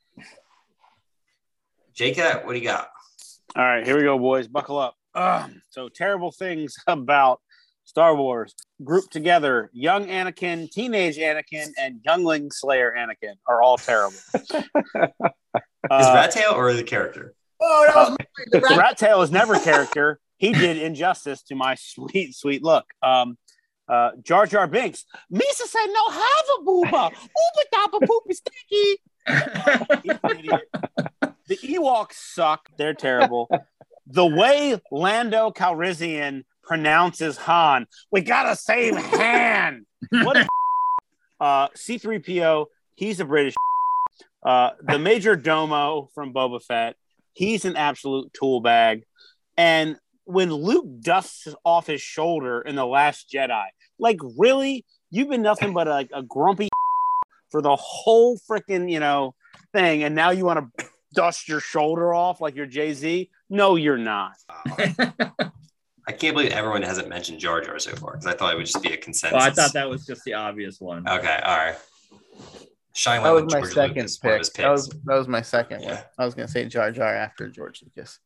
J-Cat, what do you got? All right, here we go, boys. Buckle up. So terrible things about Star Wars. Grouped together, young Anakin, teenage Anakin, and youngling Slayer Anakin are all terrible. Is Rat Tail or the character? Oh, that was the rat. Rat Tail is never character. He did injustice to my sweet look. Jar Jar Binks. Misa said no have a booba. Ooba dappa poopy sticky. He's an idiot. The Ewoks suck. They're terrible. The way Lando Calrissian pronounces Han, we gotta save Han. What a C-3PO, he's a British. The Major Domo from Boba Fett, he's an absolute tool bag. And when Luke dusts off his shoulder in The Last Jedi, like really? You've been nothing but a grumpy for the whole freaking, thing, and now you want to dust your shoulder off like you're Jay-Z? No, you're not. I can't believe everyone hasn't mentioned Jar Jar so far because I thought it would just be a consensus. Well, I thought that was just the obvious one. Okay, all right. Shine That went was with my George second Lucas, one of pick. his That picks. was my second one. Yeah. I was going to say Jar Jar after George Lucas.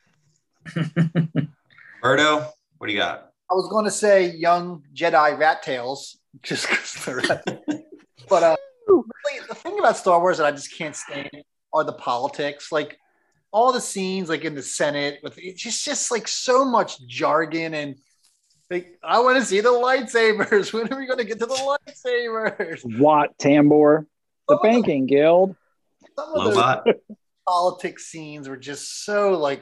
Birdo, what do you got? I was going to say young Jedi rat tails, just because they're rat. But really, the thing about Star Wars that I just can't stand are the politics. Like all the scenes, like in the Senate, with it's just like so much jargon and like I want to see the lightsabers. When are we going to get to the lightsabers? Watt Tambor, the Some of banking guild. Some of those Lobot. politics scenes were just so like,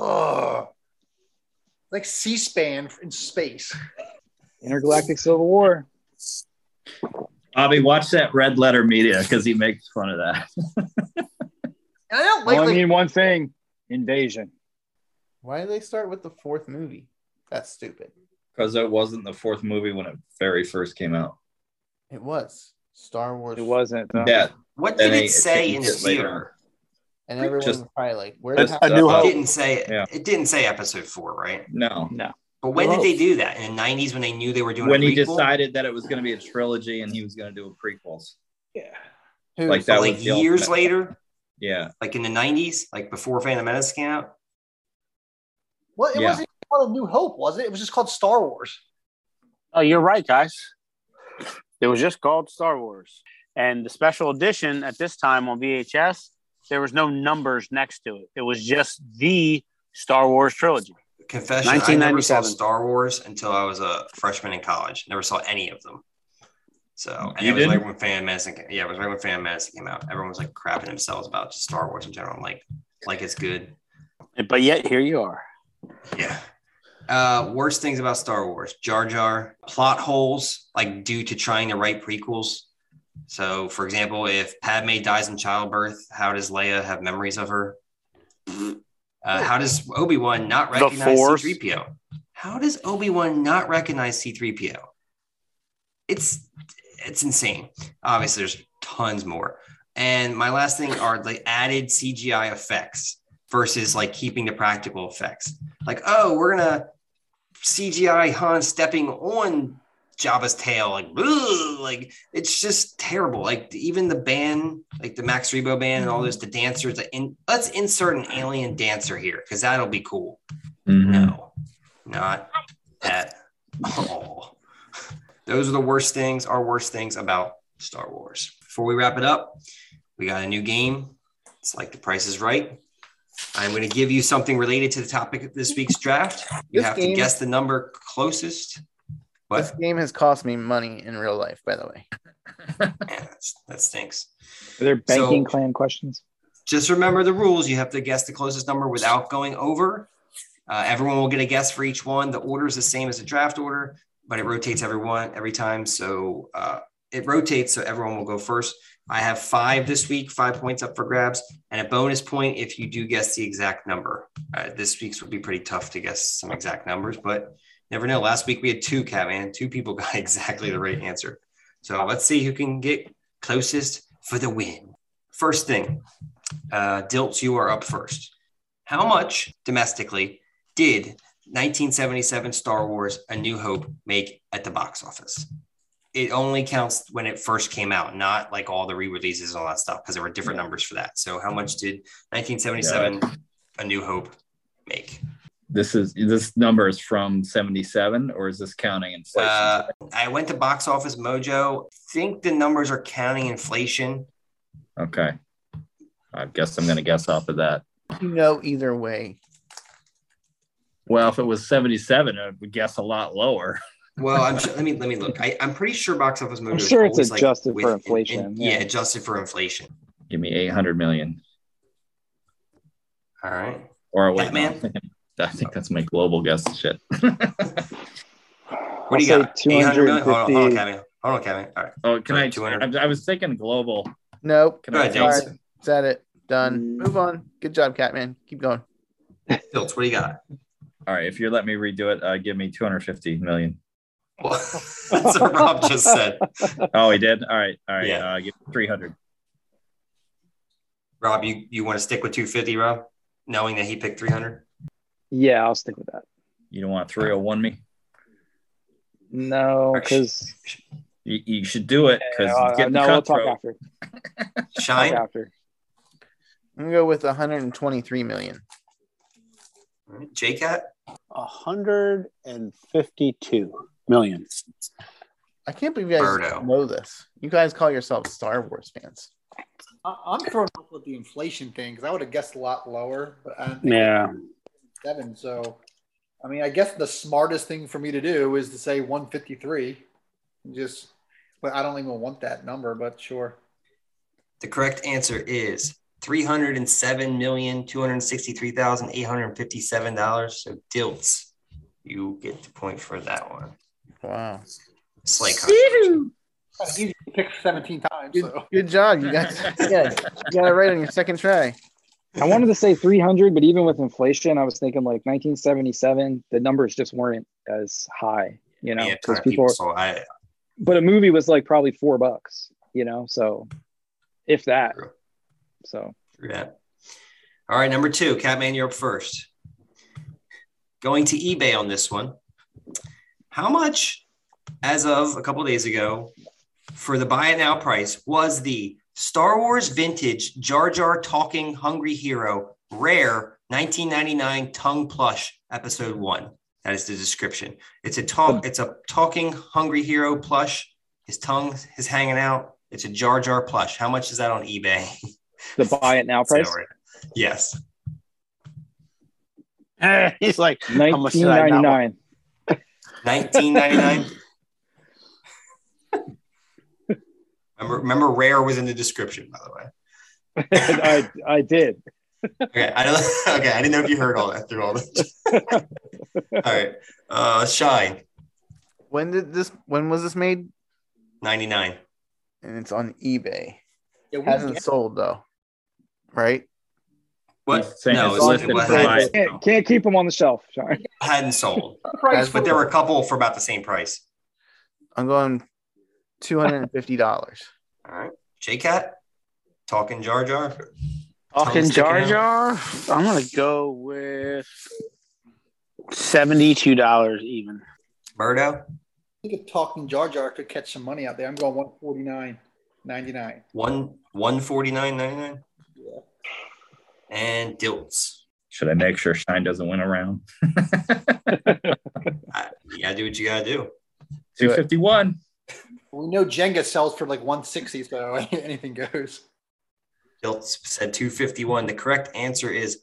like C-SPAN in space. Intergalactic Civil War. Bobby, watch that Red Letter Media because he makes fun of that. And I don't like, Well, I mean one thing: invasion. Why did they start with the fourth movie? That's stupid. Because it wasn't the fourth movie when it very first came out. It was Star Wars. It wasn't. Yeah. What did And it say in the changed it later theater? And everyone Just- was probably like, where That's- did A New It Hope. didn't say Yeah. it didn't say episode 4, right? No. But when New did they Hope. do that? In the 90s when they knew they were doing When a he prequel? decided that it was going to be a trilogy and he was going to do a prequels. Who? Like So that like was the years ultimate- later, Yeah. like in the 90s, like before Phantom Menace came out. well, it Yeah. wasn't called A New Hope, was it? It was just called Star Wars. Oh, you're right, guys. It was just called Star Wars. And the special edition at this time on VHS, there was no numbers next to it. It was just the Star Wars trilogy. Confession, I never saw 1997. Star Wars until I was a freshman in college. Never saw any of them. So, and You it was didn't? right when Phantom Menace, it was right when Phantom Menace came out. Everyone was like crapping themselves about just Star Wars in general. I'm like it's good. But yet, here you are. Yeah. Worst things about Star Wars: Jar Jar, plot holes, like due to trying to write prequels. So, for example, if Padme dies in childbirth, how does Leia have memories of her? How does Obi-Wan not The recognize Force. C-3PO? How does Obi-Wan not recognize C-3PO? It's insane. Obviously, there's tons more. And my last thing are the added CGI effects versus like keeping the practical effects. Like, oh, we're gonna CGI Han stepping on Jabba's tail, like it's just terrible. Like even the band, like the Max Rebo band and all this, the dancers. Let's insert an alien dancer here because that'll be cool. No, not at all. Those are the worst things. Our worst things about Star Wars. Before we wrap it up, we got a new game. It's like The Price is Right. I'm going to give you something related to the topic of this week's draft. You have to guess the number closest. What? This game has cost me money in real life, by the way. Yeah, that stinks. Are there banking clan questions? Just remember the rules. You have to guess the closest number without going over. Everyone will get a guess for each one. The order is the same as the draft order, but it rotates every time. So it rotates, so everyone will go first. I have 5 this week, 5 points up for grabs, and a bonus point if you do guess the exact number. This week's would be pretty tough to guess some exact numbers, but never know. Last week we had 2, Catman. 2 people got exactly the right answer. So let's see who can get closest for the win. First thing, Dilts, you are up first. How much domestically did 1977 Star Wars A New Hope make at the box office? It only counts when it first came out, not like all the re-releases and all that stuff, because there were different numbers for that. So how much did 1977 A New Hope make? This number is from 77, or is this counting inflation? I went to Box Office Mojo. I think the numbers are counting inflation. Okay. I guess I'm going to guess off of that. Either way. Well, if it was 77, I would guess a lot lower. Well, I'm sure, let me look. I'm pretty sure Box Office Mojo. I'm sure it's adjusted for inflation. Yeah, adjusted for inflation. Give me 800 million. All right. Or wait, Batman? I think that's my global guess shit. What do you got? 800 million? Hold on, Kevin. All right. Oh, can I? 200? I was thinking global. Nope. Go ahead, Dilts. Right. Said it. Done. Move on. Good job, Catman. Keep going. Dilts, what do you got? All right. If you let me redo it, give me 250 million. Well, that's what Rob just said. Oh, he did? All right. Yeah. Give 300. Rob, you want to stick with 250, Rob? Knowing that he picked 300? Yeah, I'll stick with that. You don't want 301 me? No, because you should do it because we'll talk after. Shine? After. I'm gonna go with 123 million. J-Cat? 152 million. I can't believe you guys know this. You guys call yourselves Star Wars fans. I'm thrown off with the inflation thing because I would have guessed a lot lower, but I don't think 7. So, I mean, I guess the smartest thing for me to do is to say 153. But I don't even want that number, but sure. The correct answer is $307,263,857. So, Dilts, you get the point for that one. Wow. Slight controversy. You picked 17 times. Good job. You got it right on your second try. I wanted to say 300, but even with inflation, I was thinking like 1977, the numbers just weren't as high, because but a movie was like probably $4, so if that. True. So. Yeah. All right, number 2, Catman, you're up first. Going to eBay on this one. How much, as of a couple of days ago, for the buy it now price was the Star Wars Vintage Jar Jar Talking Hungry Hero Rare 1999 Tongue Plush Episode 1? That is the description. It's a talking Hungry Hero plush. His tongue is hanging out. It's a Jar Jar plush. How much is that on eBay? The buy it now price? Yes. He's like $19.99. $19.99. Remember, rare was in the description, by the way. I did. Okay, I didn't know if you heard all that through all this. All right, Shine. When was this made? 99. And it's on eBay. It hasn't sold though, right? What? No, can't keep them on the shelf. Shine. Hadn't sold, but there were a couple for about the same price. I'm going $250. All right, J-Cat, talking Jar Jar. Talking Jar Jar, I'm gonna go with $72 even. Birdo? I think if Talking Jar Jar could catch some money out there, I'm going $149.99. 149.99. Yeah. And Dilts. Should I make sure Shine doesn't win a round? You gotta do what you gotta do. 251. We know Jenga sells for like 160, so anything goes. Dilts said 251. The correct answer is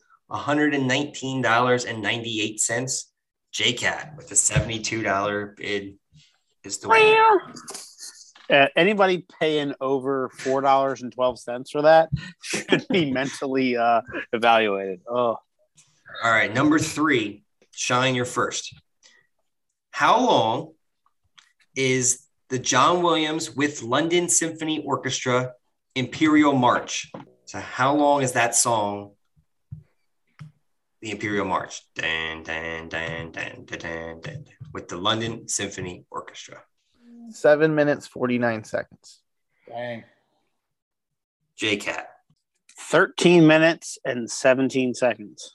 $119.98. JCat with a $72 bid is the winner. Anybody paying over $4.12 for that should be mentally evaluated. Oh, All right, number 3, Shine, you're first. How long is the John Williams with London Symphony Orchestra Imperial March? So how long is that song, the Imperial March? Dan, dan, dan, dan, dan, dan, dan, with the London Symphony Orchestra. 7 minutes, 49 seconds. Dang. JCat. 13 minutes and 17 seconds.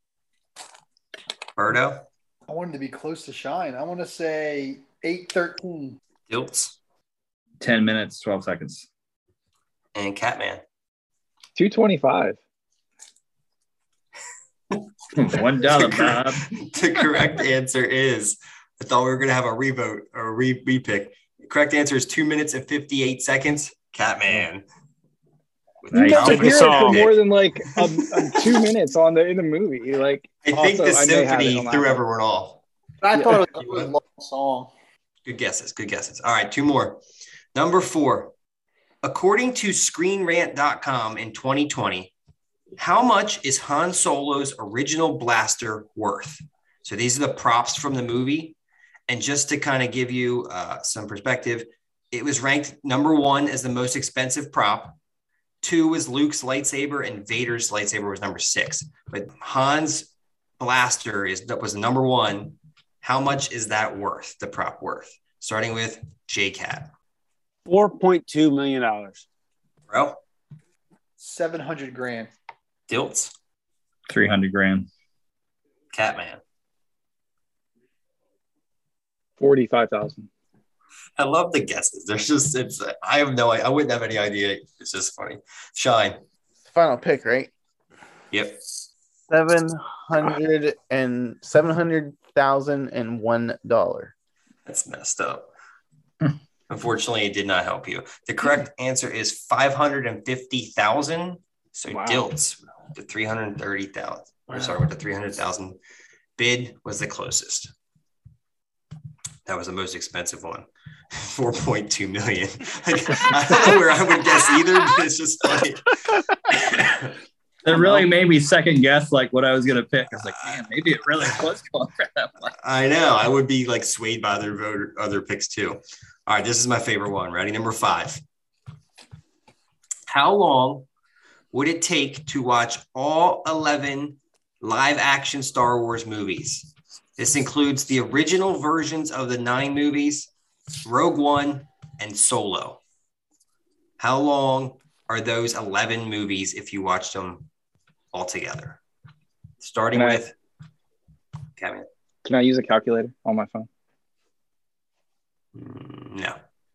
Birdo. I wanted to be close to Shine. I want to say 8:13. Dilts. 10 minutes, 12 seconds. And Catman. 225. $1, Bob. The correct answer is, I thought we were going to have a revote or a repick. The correct answer is 2 minutes and 58 seconds. Catman. You Nice. don't Take the hear it for song. more than like 2 minutes in the movie. Like, I think also, the I may have it symphony on that threw one. everyone off. I thought it was You a would? long song. Good guesses. Good guesses. All right, 2 more. Number 4. According to ScreenRant.com in 2020, how much is Han Solo's original blaster worth? So these are the props from the movie. And just to kind of give you some perspective, it was ranked number 1 as the most expensive prop. 2 was Luke's lightsaber, and Vader's lightsaber was number 6. But Han's blaster was number 1. How much is that worth, the prop worth? Starting with JCat. $4.2 million. Bro, 700 grand. Dilts, 300 grand. Catman. 45,000. I love the guesses. There's just, I have no, I wouldn't have any idea. It's just funny. Shine. Final pick, right? Yep. $700,001. That's messed up. Unfortunately, it did not help you. The correct answer is 550,000. So Wow. Dilts, the 330,000. I'm sorry, with the 300,000 bid was the closest. That was the most expensive one. 4.2 million. I don't know where I would guess either, but it's just funny. That really made me second guess like what I was gonna pick. I was like, man, maybe it really was going for that one. I know. I would be like swayed by other picks too. All right, this is my favorite one. Ready? Number 5. How long would it take to watch all 11 live action Star Wars movies? This includes the original versions of the 9 movies, Rogue One, and Solo. How long are those 11 movies if you watched them all together? Starting with Kevin. Can I use a calculator on my phone? No.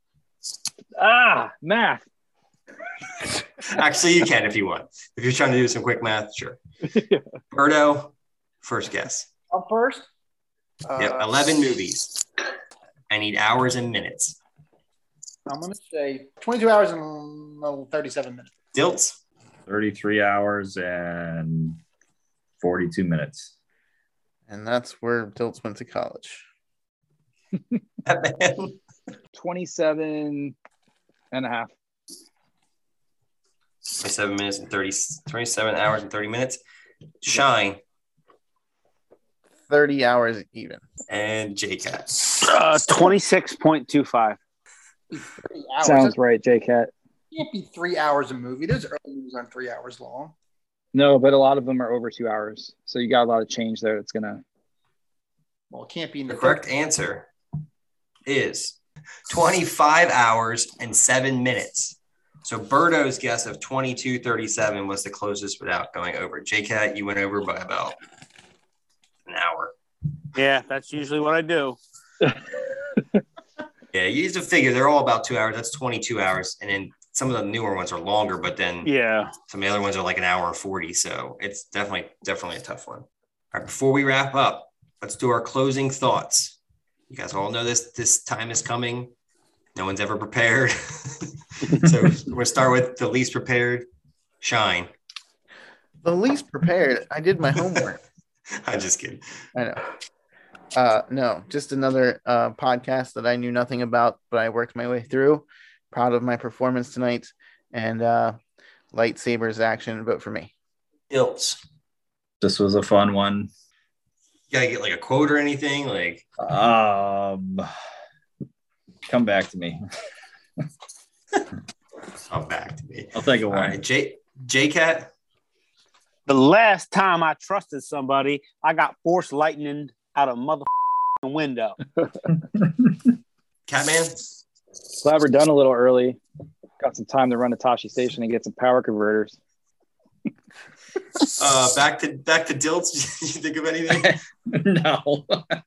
Math. Actually, you can if you want. If you're trying to do some quick math, sure. Birdo, first guess. I'm first. Yep, 11 movies. I need hours and minutes. I'm going to say 22 hours and 37 minutes. Dilts, 33 hours and 42 minutes. And that's where Dilts went to college. Batman, 27 and a half. 27 hours and 30 minutes. Shine 30 hours even. and JCat. 26.25. 3 hours. Sounds right, JCat. It can't be 3 hours a movie. Those early movies aren't 3 hours long. No, but a lot of them are over 2 hours. So you got a lot of change there. It's going to. Well, it can't be in The the correct answer is 25 hours and 7 minutes. So Birdo's guess of 22:37 was the closest without going over. JCat, you went over by about an hour. Yeah, that's usually what I do. Yeah, you used to figure they're all about 2 hours. That's 22 hours. And then some of the newer ones are longer, but then some of the other ones are like an hour and 40. So it's definitely a tough one. All right, before we wrap up, let's do our closing thoughts. You guys all know this time is coming. No one's ever prepared. So we'll start with the least prepared. Shine. The least prepared. I did my homework. I'm just kidding. I know. No, just another podcast that I knew nothing about, but I worked my way through. Proud of my performance tonight, and lightsabers action. Vote for me. Ilts. This was a fun one. You gotta get like a quote or anything. Like, come back to me. come back to me. I'll take it one. All right, JCat. The last time I trusted somebody, I got force lightning out of mother window. Catman. Glad we're done a little early. Got some time to run to Tashi Station and get some power converters. Back to Dilts. Did you think of anything? No.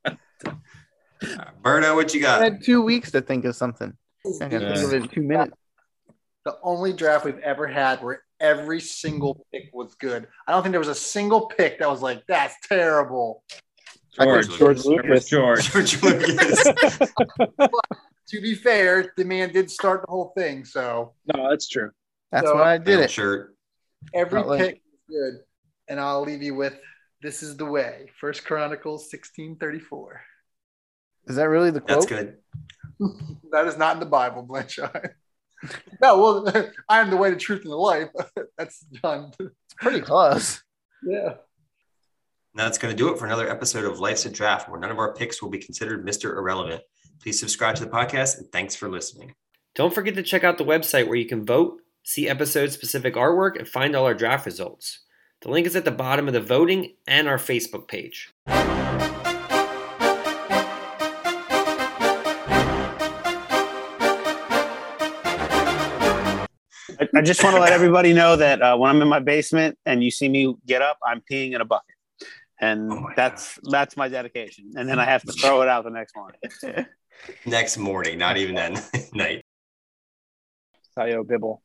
Berto, what you got? I had 2 weeks to think of something. I can think of it in 2 minutes. The only draft we've ever had where every single pick was good. I don't think there was a single pick that was like, that's terrible. George Lucas. George Lucas. To be fair, the man did start the whole thing. So no, that's true. That's why I did it. Shirt. Every pick is good. And I'll leave you with This Is the Way. First Chronicles 16:34. Is that really the quote? That's good. That is not in the Bible, Blanchard. No, well, I am the way, the truth, and the life. That's done. It's pretty close. Yeah. That's going to do it for another episode of Life's a Draft, where none of our picks will be considered Mr. Irrelevant. Please subscribe to the podcast, and thanks for listening. Don't forget to check out the website where you can vote, see episode-specific artwork, and find all our draft results. The link is at the bottom of the voting and our Facebook page. I just want to let everybody know that when I'm in my basement and you see me get up, I'm peeing in a bucket. And that's my dedication. And then I have to throw it out the next morning. Next morning, not even that night. Sayo Bibble.